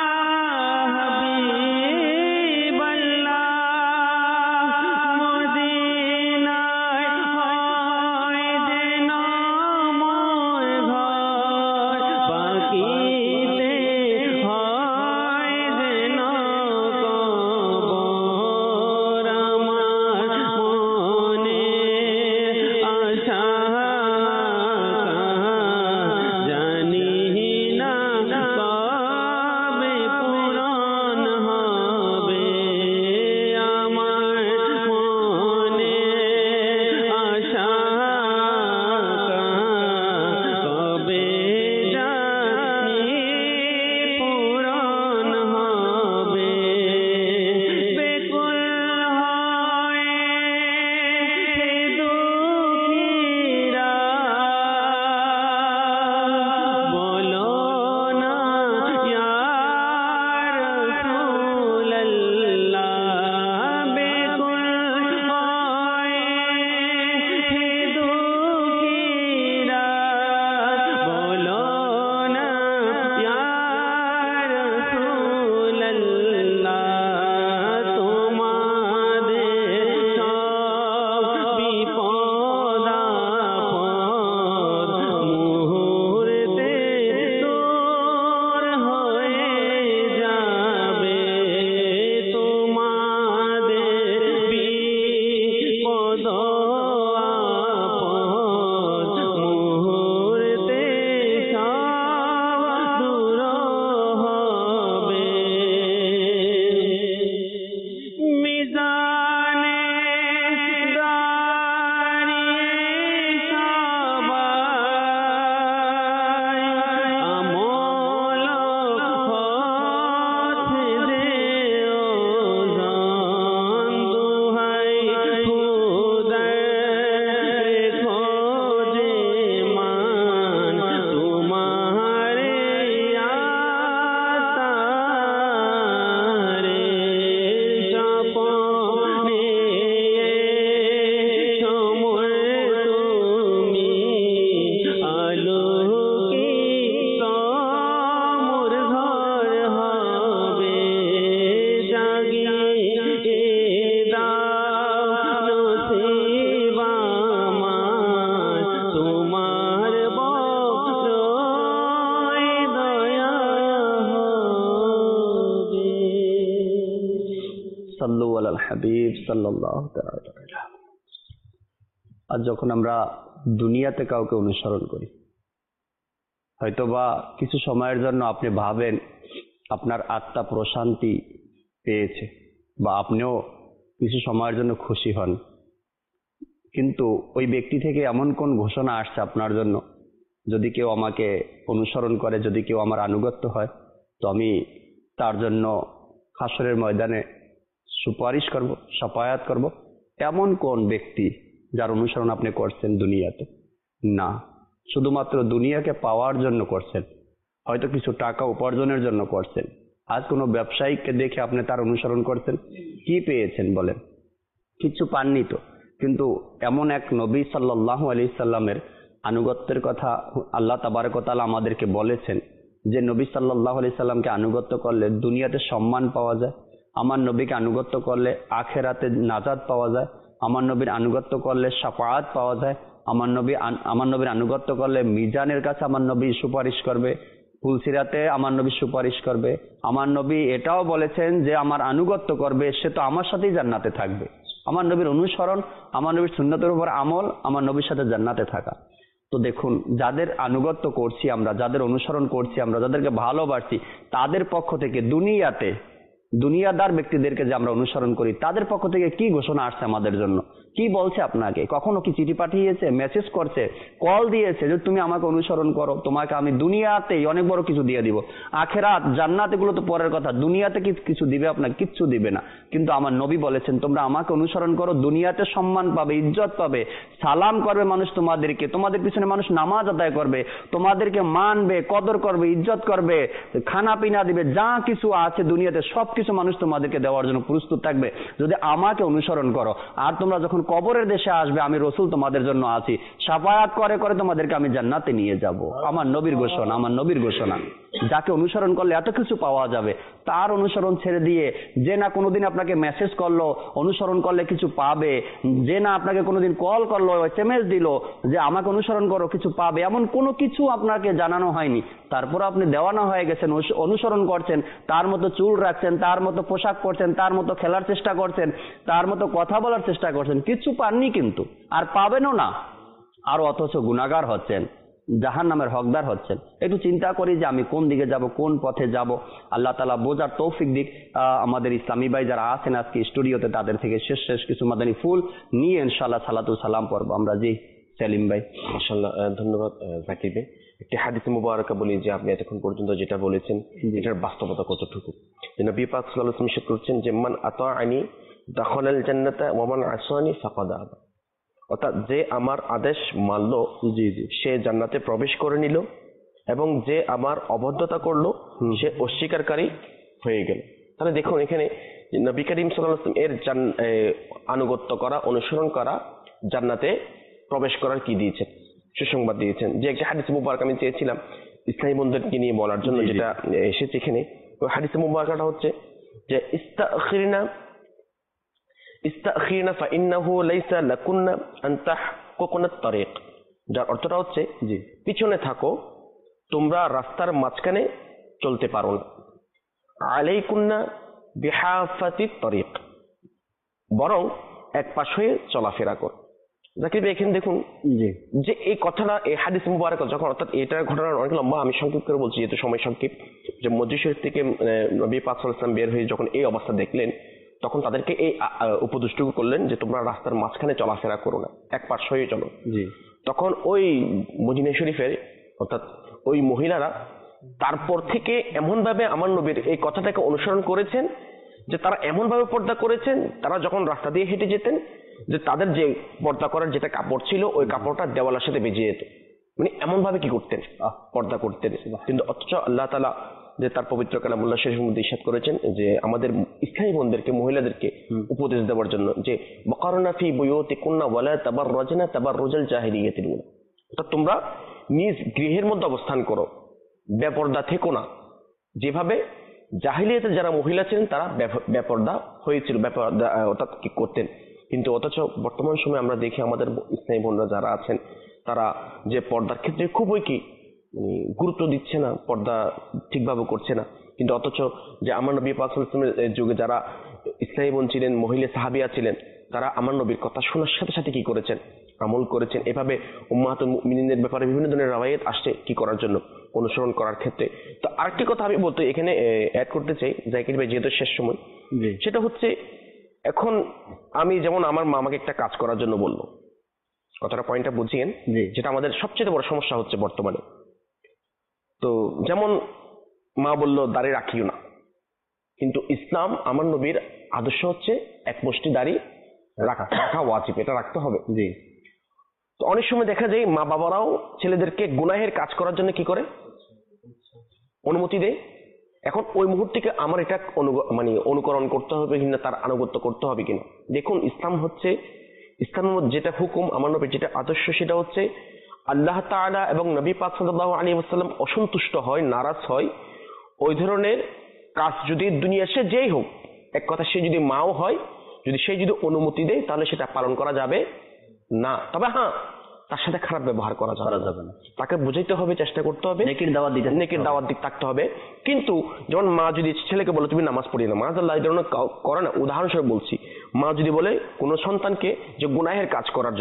হাবিবাল্লাহ, মদিনায় হয় যেন মোর ঘর, বাকিতে হয় যেন কবর। আমার মনে আশা জানি না কবে পূরণ হবে, আমার মনে আশা কবে জানি পূরণ হবে। বেকুল হয়ে দুঃখীরা বলো না ইয়া রাসূলাল্লাহ, বেকুল হয়ে দুঃখীরা বলো না ইয়া রাসূলাল্লাহ, তোমাদের সব বিপদ আপদ মুহূর্তে দূর হয়ে যাবে, তোমাদের বিপদ আপদ মুহূর্তে সব দূর হবে। মিজানে দাঁড়িয়ে সবাই আমল হতে যেও জান, দোহাই খোদার রেখো যে মান, তোমারে আতারে স্বপনে সমর তুমি আলোকিত মোর ঘর হবে, জাগিয়ে দাও নসিব আমার, তোমার বড়ই দয়া হবে। সাল্লু আলাল হাবিব সাল্লাল্লাহু তাআলা আলাইহি। আর যখন আমরা দুনিয়াতে কাউকে অনুসরণ করি, হয়তোবা কিছু সময়ের জন্য আপনি ভাবেন আপনার আত্মা প্রশান্তি পেয়েছে বা আপনিও কিছু সময়ের জন্য খুশি হন, কিন্তু ওই ব্যক্তি থেকে এমন কোন ঘোষণা আসছে আপনার জন্য, যদি কেউ আমাকে অনুসরণ করে, যদি কেউ আমার আনুগত্য হয়, তো আমি তার জন্য হাসরের ময়দানে সুপারিশ করব, সাফায়াত করব। এমন কোন ব্যক্তি যার অনুসরণ আপনি করছেন দুনিয়াতে? না, শুধুমাত্র দুনিয়াকে পাওয়ার জন্য করছেন, হয়তো কিছু টাকা উপার্জনের জন্য করছেন। আজ কোনো ব্যবসায়ীকে দেখে আপনি তার অনুসরণ করছেন, কি পেয়েছেন বলেন? কিছু পাননি তো। কিন্তু এমন এক নবী সাল্লাল্লাহু আলাইহি সাল্লামের আনুগত্যের কথা আল্লাহ তাবারক ওয়া তাআলা আমাদেরকে বলেছেন, যে নবী সাল্লাল্লাহু আলাইহি সাল্লামকে আনুগত্য করলে দুনিয়াতে সম্মান পাওয়া যায়, আমার নবীকে আনুগত্য করলে আখেরাতে নাজাত পাওয়া যায়, আমার নবীর আনুগত্য করলে শাফাআত পাওয়া যায়, আমার নবীর আনুগত্য করলে মিজানের কাছে আমার নবী সুপারিশ করবে, ফুলসিরাতে আমার নবী সুপারিশ করবে। আমার নবী এটাও বলেছেন যে আমার আনুগত্য করবে সে তো আমার সাথেই জান্নাতে থাকবে। আমার নবীর অনুসরণ, আমার নবীর সুন্নতের উপর আমল, আমার নবীর সাথে জান্নাতে থাকা। তো দেখুন, যাদের আনুগত্য করছি আমরা, যাদের অনুসরণ করছি আমরা, যাদেরকে ভালোবাসি, তাদের পক্ষ থেকে দুনিয়াতে দুনিয়াদার ব্যক্তিদেরকে যে আমরা অনুসরণ করি, তাদের পক্ষ থেকে কি ঘোষণা আসছে আমাদের জন্য? কি বলছে আপনাকে? কখনো কি চিঠি পাঠিয়েছে, মেসেজ করছে, কল দিয়েছে যে তুমি আমাকে অনুসরণ করো, তোমাকে আমি দুনিয়াতেই অনেক বড় কিছু দিয়ে দিব, আখেরাত জান্নাত এগুলো তো পরের কথা, দুনিয়াতে কি কিছু দিবে আপনাকে? কিচ্ছু দিবে না। কিন্তু আমার নবী বলেছেন তোমরা আমাকে অনুসরণ করো, দুনিয়াতে সম্মান পাবে, ইজ্জত পাবে, সালাম করবে মানুষ তোমাদেরকে, তোমাদের পিছনে মানুষ নামাজ আদায় করবে, তোমাদেরকে মানবে, কদর করবে, ইজ্জত করবে, খানা পিনা দিবে, যা কিছু আছে দুনিয়াতে সবকিছু মানুষ তোমাদেরকে দেওয়ার জন্য প্রস্তুত থাকবে যদি আমাকে অনুসরণ করো। আর তোমরা যখন কবরের দেশে আসবে, আমি রসুল তোমাদের জন্য আছি, শাফায়াত করে করে তোমাদেরকে আমি জান্নাতে নিয়ে যাব। আমার নবীর ঘোষণা, আমার নবীর ঘোষণা। যাকে অনুসরণ করলে এত কিছু পাওয়া যাবে, তার অনুসরণ ছেড়ে দিয়ে যে না কোনোদিন আপনাকে মেসেজ করলো, অনুসরণ করলে কিছু পাবে, যে না আপনাকে কোনোদিন কল করলো, এসএমএস দিল যে আমাকে অনুসরণ করো কিছু পাবে, এমন কোনো কিছু আপনাকে জানানো হয়নি, তারপর আপনি দেওয়ানা হয়ে গেছেন, অনুসরণ করছেন, তার মতো চুল রাখছেন, তার মতো পোশাক পরছেন, তার মতো খেলার চেষ্টা করছেন, তার মতো কথা বলার চেষ্টা করছেন, কিছু পাননি কিন্তু, আর পাবেনও না, আর অথচ গুনাহগার হচ্ছেন, জাহান্নামের হকদার হচ্ছেন। একটু চিন্তা করি যে আমি কোন দিকে যাব, কোন পথে যাব। আল্লাহ তাআলা বোঝার তৌফিক দিক। আমাদের ইসলামী ভাই যারা আছেন আজকে স্টুডিওতে, তাদের থেকে শেষ কিছু মাদানী ফুল নিয়ে ইনশাআল্লাহ সালাতু সালাম পড়বো আমরা। জি সেলিম ভাই। মাশাআল্লাহ, ধন্যবাদ জাকির ভাই। একটি হাদিসে মুবারাকা বলি যে আপনি এতক্ষণ পর্যন্ত যেটা বলেছেন এটার বাস্তবতা কতটুকু। যে নবী পাক সাল্লাল্লাহু আলাইহি ওয়াসাল্লাম ইরশাদ করেছেন যে মান আতাআনি দাখালাল জান্নাতা ওয়া মান আসানি ফাকাদ আবা। অর্থাৎ যে আমার আদেশ মানলো সে জান্নাতে প্রবেশ করে নিল, এবং যে আমার অবাধ্যতা করলো সে অস্বীকারী হয়ে গেল। তাহলে দেখুন এখানে নবী করিম সাল্লাল্লাহু আলাইহি ওয়াসাল্লাম এর আনুগত্য করা, অনুসরণ করা জান্নাতে প্রবেশ করার কি দিয়েছেন, সুসংবাদ দিয়েছেন। যে একটা হাদিস মুবারক আমি চেয়েছিলাম ইসলামী বন্ধুদেরকে নিয়ে বলার জন্য, যেটা এসেছে এখানে, ওই হাদিস মুবারকটা হচ্ছে যে ইস্তাখিরনা ফাইন্নাহু লাইসা লাকুন্না আন তাহকুকুনা আত-তারিক। যার অর্থটা হচ্ছে যে পিছনে থাকো, তোমরা রাস্তার মাঝখানে চলতে পারো না। আলাইকুন্না বিহাফাতি তারিক, বরং এক পাশ হয়ে চলাফেরা করো। জাকির ভাই এখানে দেখুন যে এই কথাটা, এই হাদিস মুবারক যখন, অর্থাৎ এটার ঘটনা অনেক লম্বা, আমি সংক্ষেপ করে বলছি যেহেতু সময় সংক্ষেপ। যে মসজিদ শরীফ থেকে নবী পাক সাল্লাল্লাহু আলাইহি ওয়াসাল্লাম বের হয়ে যখন এই অবস্থা দেখলেন, তখন তাদেরকে এই উপদেশটুকু করলেন যে তোমরা রাস্তার মাঝখানে চলাফেরা করো না, এক পাশ হয়ে চলো। তখন ওই মদিনা শরীফের অর্থাৎ ওই মহিলারা তারপর থেকে এমন ভাবে আমার নবীর এই কথাটাকে অনুসরণ করেছেন যে তারা এমন ভাবে পর্দা করেছেন, তারা যখন রাস্তা দিয়ে হেঁটে যেতেন যে তাদের যে পর্দা করার যেটা কাপড় ছিল ওই কাপড়টা দেওয়ালের সাথে বেজে যেত, মানে এমন ভাবে কি করতেন, পর্দা করতেন। কিন্তু অথচ আল্লাহ তাআলা যে তার পবিত্র কালামুল্লাহ শরীফের মধ্যে ইরশাদ করেছেন যে আমাদের ইসলামী বোনদেরকে, মহিলাদেরকে উপদেশ দেওয়ার জন্য যে ওয়াকারনা ফি বুয়ুতিকুন্না ওয়ালা তাবাররাজনা তাবাররুজাল জাহিলিয়াতিল উলা, অর্থাৎ তোমরা নিজ গৃহের মধ্যে অবস্থান করো, বেপর্দা থেকো না, যেভাবে জাহিলিয়াতে যারা মহিলা ছিলেন তারা বেপর্দা হয়েছিল, বেপর্দা অর্থাৎ কি করতেন। কিন্তু অথচ বর্তমান সময়ে আমরা দেখি আমাদের ইসলামী বোনরা যারা আছেন তারা যে পর্দার ক্ষেত্রে খুবই কি গুরুত্ব দিচ্ছে না, পর্দা ঠিকভাবে করছে না। কিন্তু অথচ যে আমার নবী পাক সাল্লাল্লাহু আলাইহি ওয়াসাল্লামের যুগে যারা ইসলামী বোন ছিলেন, মহিলা সাহাবিয়া ছিলেন, তারা আমার নবীর কথা শোনার সাথে সাথে কি করেছেন, আমল করেছেন। এভাবে উম্মাহাতুল মুমিনিনের ব্যাপারে বিভিন্ন ধরনের রাওয়ায়াত আসছে কি করার জন্য, অনুসরণ করার ক্ষেত্রে। তো আরেকটি কথা আমি বলতে এখানে অ্যাড করতে চাই জাকির ভাই, যেহেতু শেষ সময়, সেটা হচ্ছে এখন আমি যেমন আমার মা আমাকে একটা কাজ করার জন্য বললো, কথাটা পয়েন্টটা বুঝিয়েন, যেটা আমাদের সবচেয়ে বড় সমস্যা হচ্ছে বর্তমানে। তো যেমন মা বলল দাড়ি রাখিও না, কিন্তু ইসলাম আমার নবীর আদর্শ হচ্ছে এক মুষ্টি দাড়ি রাখা ওয়াজিব, এটা রাখতে হবে। তো অনেক সময় দেখা যায় মা বাবারাও ছেলেদেরকে গুনাহের কাজ করার জন্য কি করে, অনুমতি দেয়। এখন ওই মুহূর্তে আমার এটা অনুকরণ করতে হবে কিনা, তার আনুগত্য করতে হবে কিনা। দেখুন ইসলাম হচ্ছে, ইসলামের যেটা হুকুম, আমার নবীর যেটা আদর্শ, সেটা হচ্ছে আল্লাহ তাআলা এবং নবী পাক সাল্লাল্লাহু আলাইহি ওয়াসাল্লাম অসন্তুষ্ট হয়, নারাজ হয়, ওই ধরনের কাজ যদি দুনিয়া সে যেই হোক, এক কথা সে যদি মাও হয়, যদি সে যদি অনুমতি দেয় তাহলে সেটা পালন করা যাবে না। তবে হ্যাঁ, তার সাথে খারাপ ব্যবহার করা যাবে না, তাকে বুঝাইতে হবে, চেষ্টা করতে হবে, নেকির দাওয়াত দিতে থাকতে হবে। কিন্তু যেমন মা যদি ছেলেকে বলে তুমি নামাজ পড়ি না, মাআযাল্লাহ এই ধরনের করে না, উদাহরণস্বরূপ বলছি, মা যদি বলে কোনো সন্তানকে যে গুনাহের কাজ করার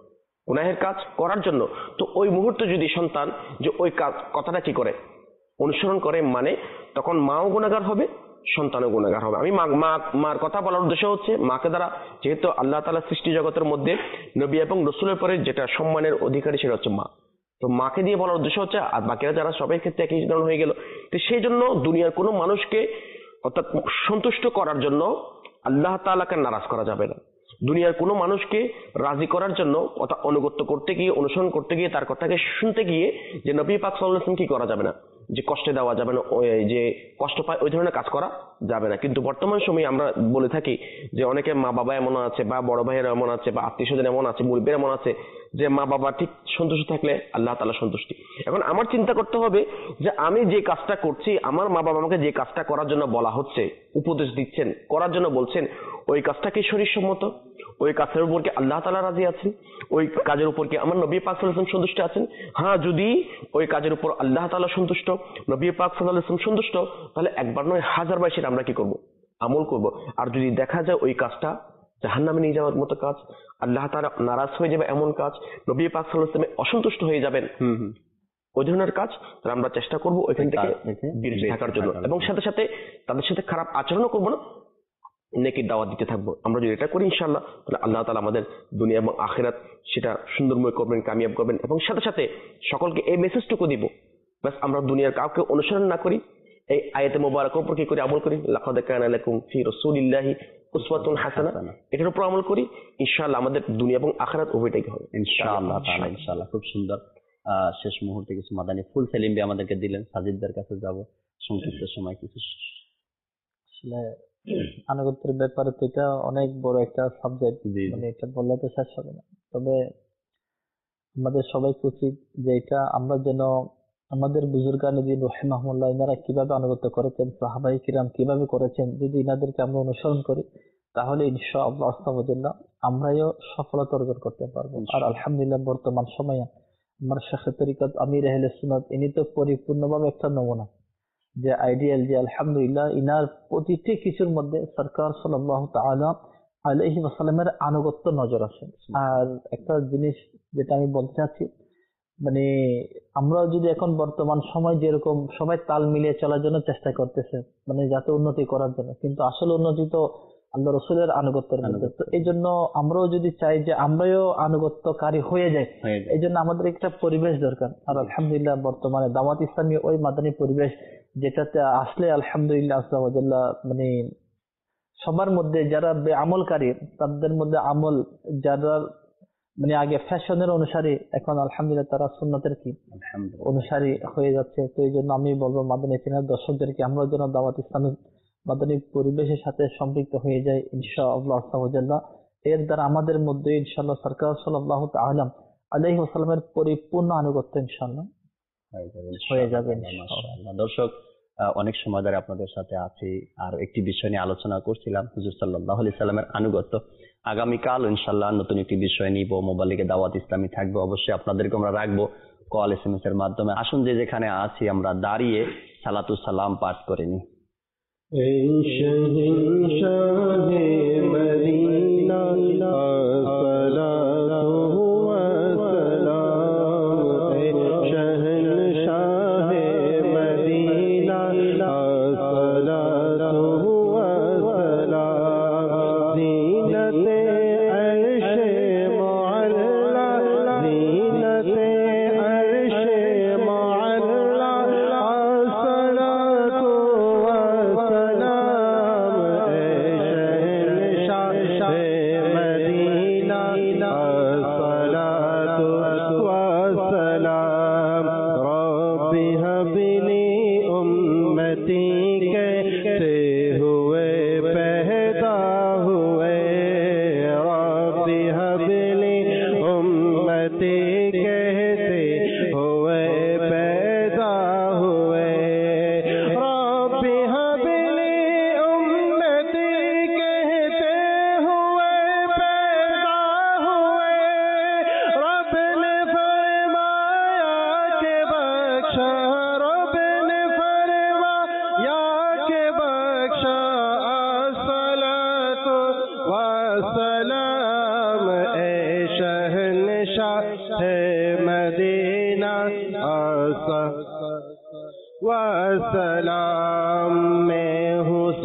জন্য, তো ওই মুহূর্তে যদি সন্তান যে ওই কথাটা কি করে, অনুসরণ করে, মানে তখন মাও গুনাহগার হবে, সন্তানও গুনাহগার হবে। আমি মার কথা বলার উদ্দেশ্য হচ্ছে মাকে দ্বারা, যেহেতু আল্লাহ তাআলা সৃষ্টি জগতের মধ্যে নবী এবং রসুলের পরে যেটা সম্মানের অধিকারী সেটা হচ্ছে মা। তো মাকে দিয়ে বলার উদ্দেশ্য হচ্ছে, আর বাকিরা যারা সবাই ক্ষেত্রে একই ধরনের হয়ে গেল। তো সেই জন্য দুনিয়ার কোনো মানুষকে অর্থাৎ সন্তুষ্ট করার জন্য আল্লাহ তাআলাকে নারাজ করা যাবে না। দুনিয়ার কোনো মানুষকে রাজি করার জন্য অর্থাৎ অনুগত্য করতে গিয়ে, অনুসরণ করতে গিয়ে, তার কথাকে শুনতে গিয়ে যে নবী পাক সাল্লাল্লাহু আলাইহি ওয়াসাল্লাম কি করা যাবে না, যে কষ্টে দেওয়া যাবে না, যে কষ্ট পায় ওই ধরনের কাজ করা যাবে না। কিন্তু বর্তমান সময়ে আমরা বলে থাকি যে অনেকে মা বাবা এমন আছে, বা বড় ভাইয়েরা এমন আছে, বা আত্মীয় স্বজন এমন আছে, মুরব্বীরা এমন আছে যে মা বাবা ঠিক সন্তুষ্ট থাকলে আল্লাহ তাআলা সন্তুষ্টি। এখন আমার চিন্তা করতে হবে যে আমি যে কাজটা করছি, আমার মা বাবা আমাকে যে কাজটা করার জন্য বলা হচ্ছে, উপদেশ দিচ্ছেন, করার জন্য বলছেন, ওই কাজটা কি শরীয়সম্মত? ওই কাজের উপর কি আল্লাহ তাআলা রাজি আছেন? ওই কাজের উপর কি আমার নবী পাক সাল্লাল্লাহু আলাইহি ওয়াসাল্লাম সন্তুষ্ট আছেন? হ্যাঁ, যদি ওই কাজের উপর আল্লাহ তাআলা সন্তুষ্ট, নবী পাক সাল্লাল্লাহু আলাইহি ওয়াসাল্লাম সন্তুষ্ট, তাহলে একবার নয় হাজারবার সেটা আমরা কি করব? আমল করব। আর যদি দেখা যায় ওই কাজটা জাহান্নামে নিয়ে যাওয়ার মতো কাজ, আল্লাহ তাআলা নারাজ হয়ে যাবে এমন কাজ, নবী পাক সাল্লাল্লাহু আলাইহি ওয়াসাল্লাম অসন্তুষ্ট হয়ে যাবেন ওই ধরনের কাজ, তাহলে আমরা চেষ্টা করব ওইখান থেকে বিরত থাকার জন্য, এবং সাথে সাথে তাদের সাথে খারাপ আচরণও করবো না, নেকির দাওয়াত দিতে থাকবো। আমরা যদি এটা করি ইনশাআল্লাহ, তাহলে আল্লাহ তাআলা আমাদের দুনিয়া এবং আখিরাত সেটা সুন্দরময় করবেন, কামিয়াব করবেন। এবং সাথে সাথে সকলকে এই মেসেজটুকু দিব, বাস আমরা দুনিয়ার কাউকে অনুসরণ না করি, এই আয়াতে মোবারকের উপর কি করে আমল করি, লাকাদ কানা লাকুম ফি রাসূলিল্লাহি উসওয়াতুন হাসানাহ, এটার উপর আমল করি, ইনশাআল্লাহ আমাদের দুনিয়া এবং আখিরাত উভয়টাই হবে ইনশাআল্লাহ তাআলা। ইনশাআল্লাহ। খুব সুন্দর। শেষ মুহূর্তে কিছু মাদানী ফুল সেলিম ভাই আমাদেরকে দিলেন, সাজিদদের কাছে যাব সংক্ষিপ্ত সময় কিছু। আসলে আনুগত্যের ব্যাপারে তো এটা অনেক বড় একটা সাবজেক্ট, মানে এটা বললে তো শেষ হবে না। তবে আমাদের সবাইকে উচিত যে এটা আমরা যেন আমাদের বুজুর্গানে দিন রাহিমাহুল্লাহ ইনারা কিভাবে আনুগত্য করেছেন, সাহাবায়ে কিরাম কিভাবে করেছেন, যদি ইনাদেরকে আমরা অনুসরণ করি তাহলে ইনশাআল্লাহ আস্তাগফিরুল্লাহ আমরাও সফলতা অর্জন করতে পারবো। আর আলহামদুলিল্লাহ বর্তমান সময়ে আমার শাইখে তরিকত আমির আহলে সুন্নাত ইনি তো পরিপূর্ণভাবে একটা নমুনা, যে আইডিয়াল, যে আলহামদুলিল্লাহ ইনার প্রতিটি কিছুর মধ্যে সরকার সাল্লাল্লাহু তাআলা আলাইহি ওয়াসাল্লামের আনুগত্য নজর আসে। আর একটা জিনিস যেটা আমি বলতে চাচ্ছি, মানে আমরা যদি এখন বর্তমান সময় যেরকম সবাই তাল মিলিয়ে চলার জন্য চেষ্টা করতেছে, মানে যাতে উন্নতি করার জন্য, কিন্তু আসলে উন্নতি তো আল্লাহ রসুলের আনুগত্যের মধ্যে। তো এই জন্য আমরাও যদি চাই যে আমরাও আনুগত্যকারী হয়ে যাই, এই জন্য আমাদের একটা পরিবেশ দরকার। আর আলহামদুলিল্লাহ বর্তমানে দাওয়াত ইসলামী ওই মাদানী পরিবেশ, যেটাতে আসলে আলহামদুলিল্লাহ আল্লাহ মানে সবার মধ্যে যারা আমলকারী তাদের মধ্যে আমল, যারা মানে আগে ফ্যাশনের অনুসারী, এখন আলহামদুলিল্লাহ তারা সুন্নতের কি অনুসারী হয়ে যাচ্ছে। তো এই জন্য আমি বলবো মাদানী চেনার দর্শকদেরকে আমরা যেন দাওয়াত ইসলামী মাদানী পরিবেশের সাথে সম্পৃক্ত হয়ে যায় ইনশাআল্লাহ আস্তাগফিরুল্লাহ। এর দ্বারা আমাদের মধ্যে ইনশাআল্লাহ সরকার সাল্লাল্লাহু তাআলা আলাইহি ওয়াসাল্লামের পরিপূর্ণ আনুগত্য ইনশাআল্লাহ হয়ে যাবে ইনশাআল্লাহ। দর্শক, অনেক সময় ধরে আপনাদের সাথে আছি আর একটি বিষয় নিয়ে আলোচনা করছিলাম, হুজুর সাল্লাল্লাহু আলাইহি সাল্লামের আনুগত্য। আগামীকাল ইনশাআল্লাহ নতুন একটি বিষয় নিব, মোবাইলে দাওয়াত ইসলামী থাকবে, অবশ্যই আপনাদেরকে আমরা রাখবো কল এসএমএস এর মাধ্যমে। আসুন যে যেখানে আছি আমরা দাঁড়িয়ে সালাতু সালাম পাঠ করে নিই। वसलाम मैं हूँ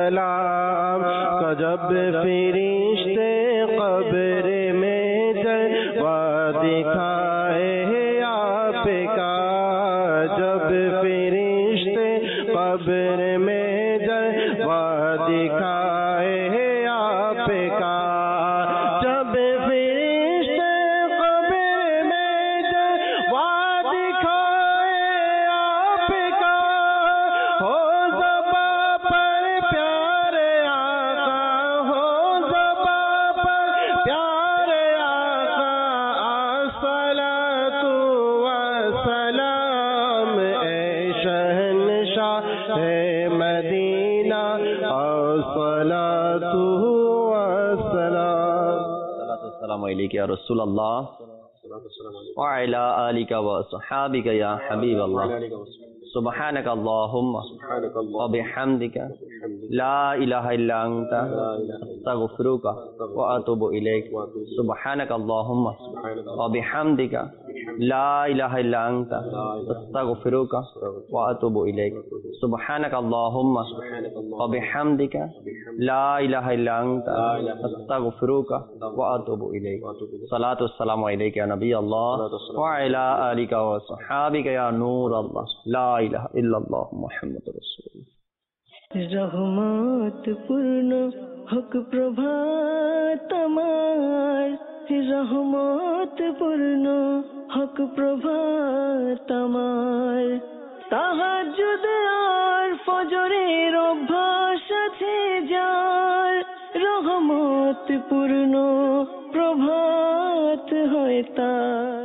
सलाम जब फरिश्ते कब्र में जलवा दिखाए आपका, जब फरिश्ते कब्र में जलवा दिखाए आपका, जब फरिश्ते कब्र में जलवा दिखाए आपका, हो ज़बा पर प्यारे आका, हो ज़बा पर प्यारे आका, अस्सलातु वस्सलाम ए शहंशाह है मदीना, अस्सलातु वस्सलाम। अस्सलामु अलैका या रसूलल्लाह व अला आलिका व अस्हाबिका या हबीबल्लाह। सुब्हानक अल्लाहुम्मा व बिहम्दिका ला इलाहा इल्ला अंता अस्तगफिरुका व अतूबु इलैक। सुब्हानक अल्लाहुम्मा व बिहम्दिका ला इलाहा इल्ला अंता अस्तगफिरुका व अतूबु इलैक। सुब्हानक अल्लाहुम्मा व बिहम्दिका ला इलाहा इल्ला अंता अस्तगफिरुका व अतूबु इलैक। सलातु वस्सलामु अलैका या नबी अल्लाह व अला आलिका व अस्हाबिका या नूर अल्लाह। ला इलाहा इल्लल्लाह मुहम्मदुर रसूलुल्लाह। রহমত পূর্ণ হক প্রভাত আমার, রহমত পূর্ণ হক প্রভাত আমার, তাহাজ্জুদ আর ফজরের অভ্যাস আছে যার, রহমত পূর্ণ প্রভাত হয় তার।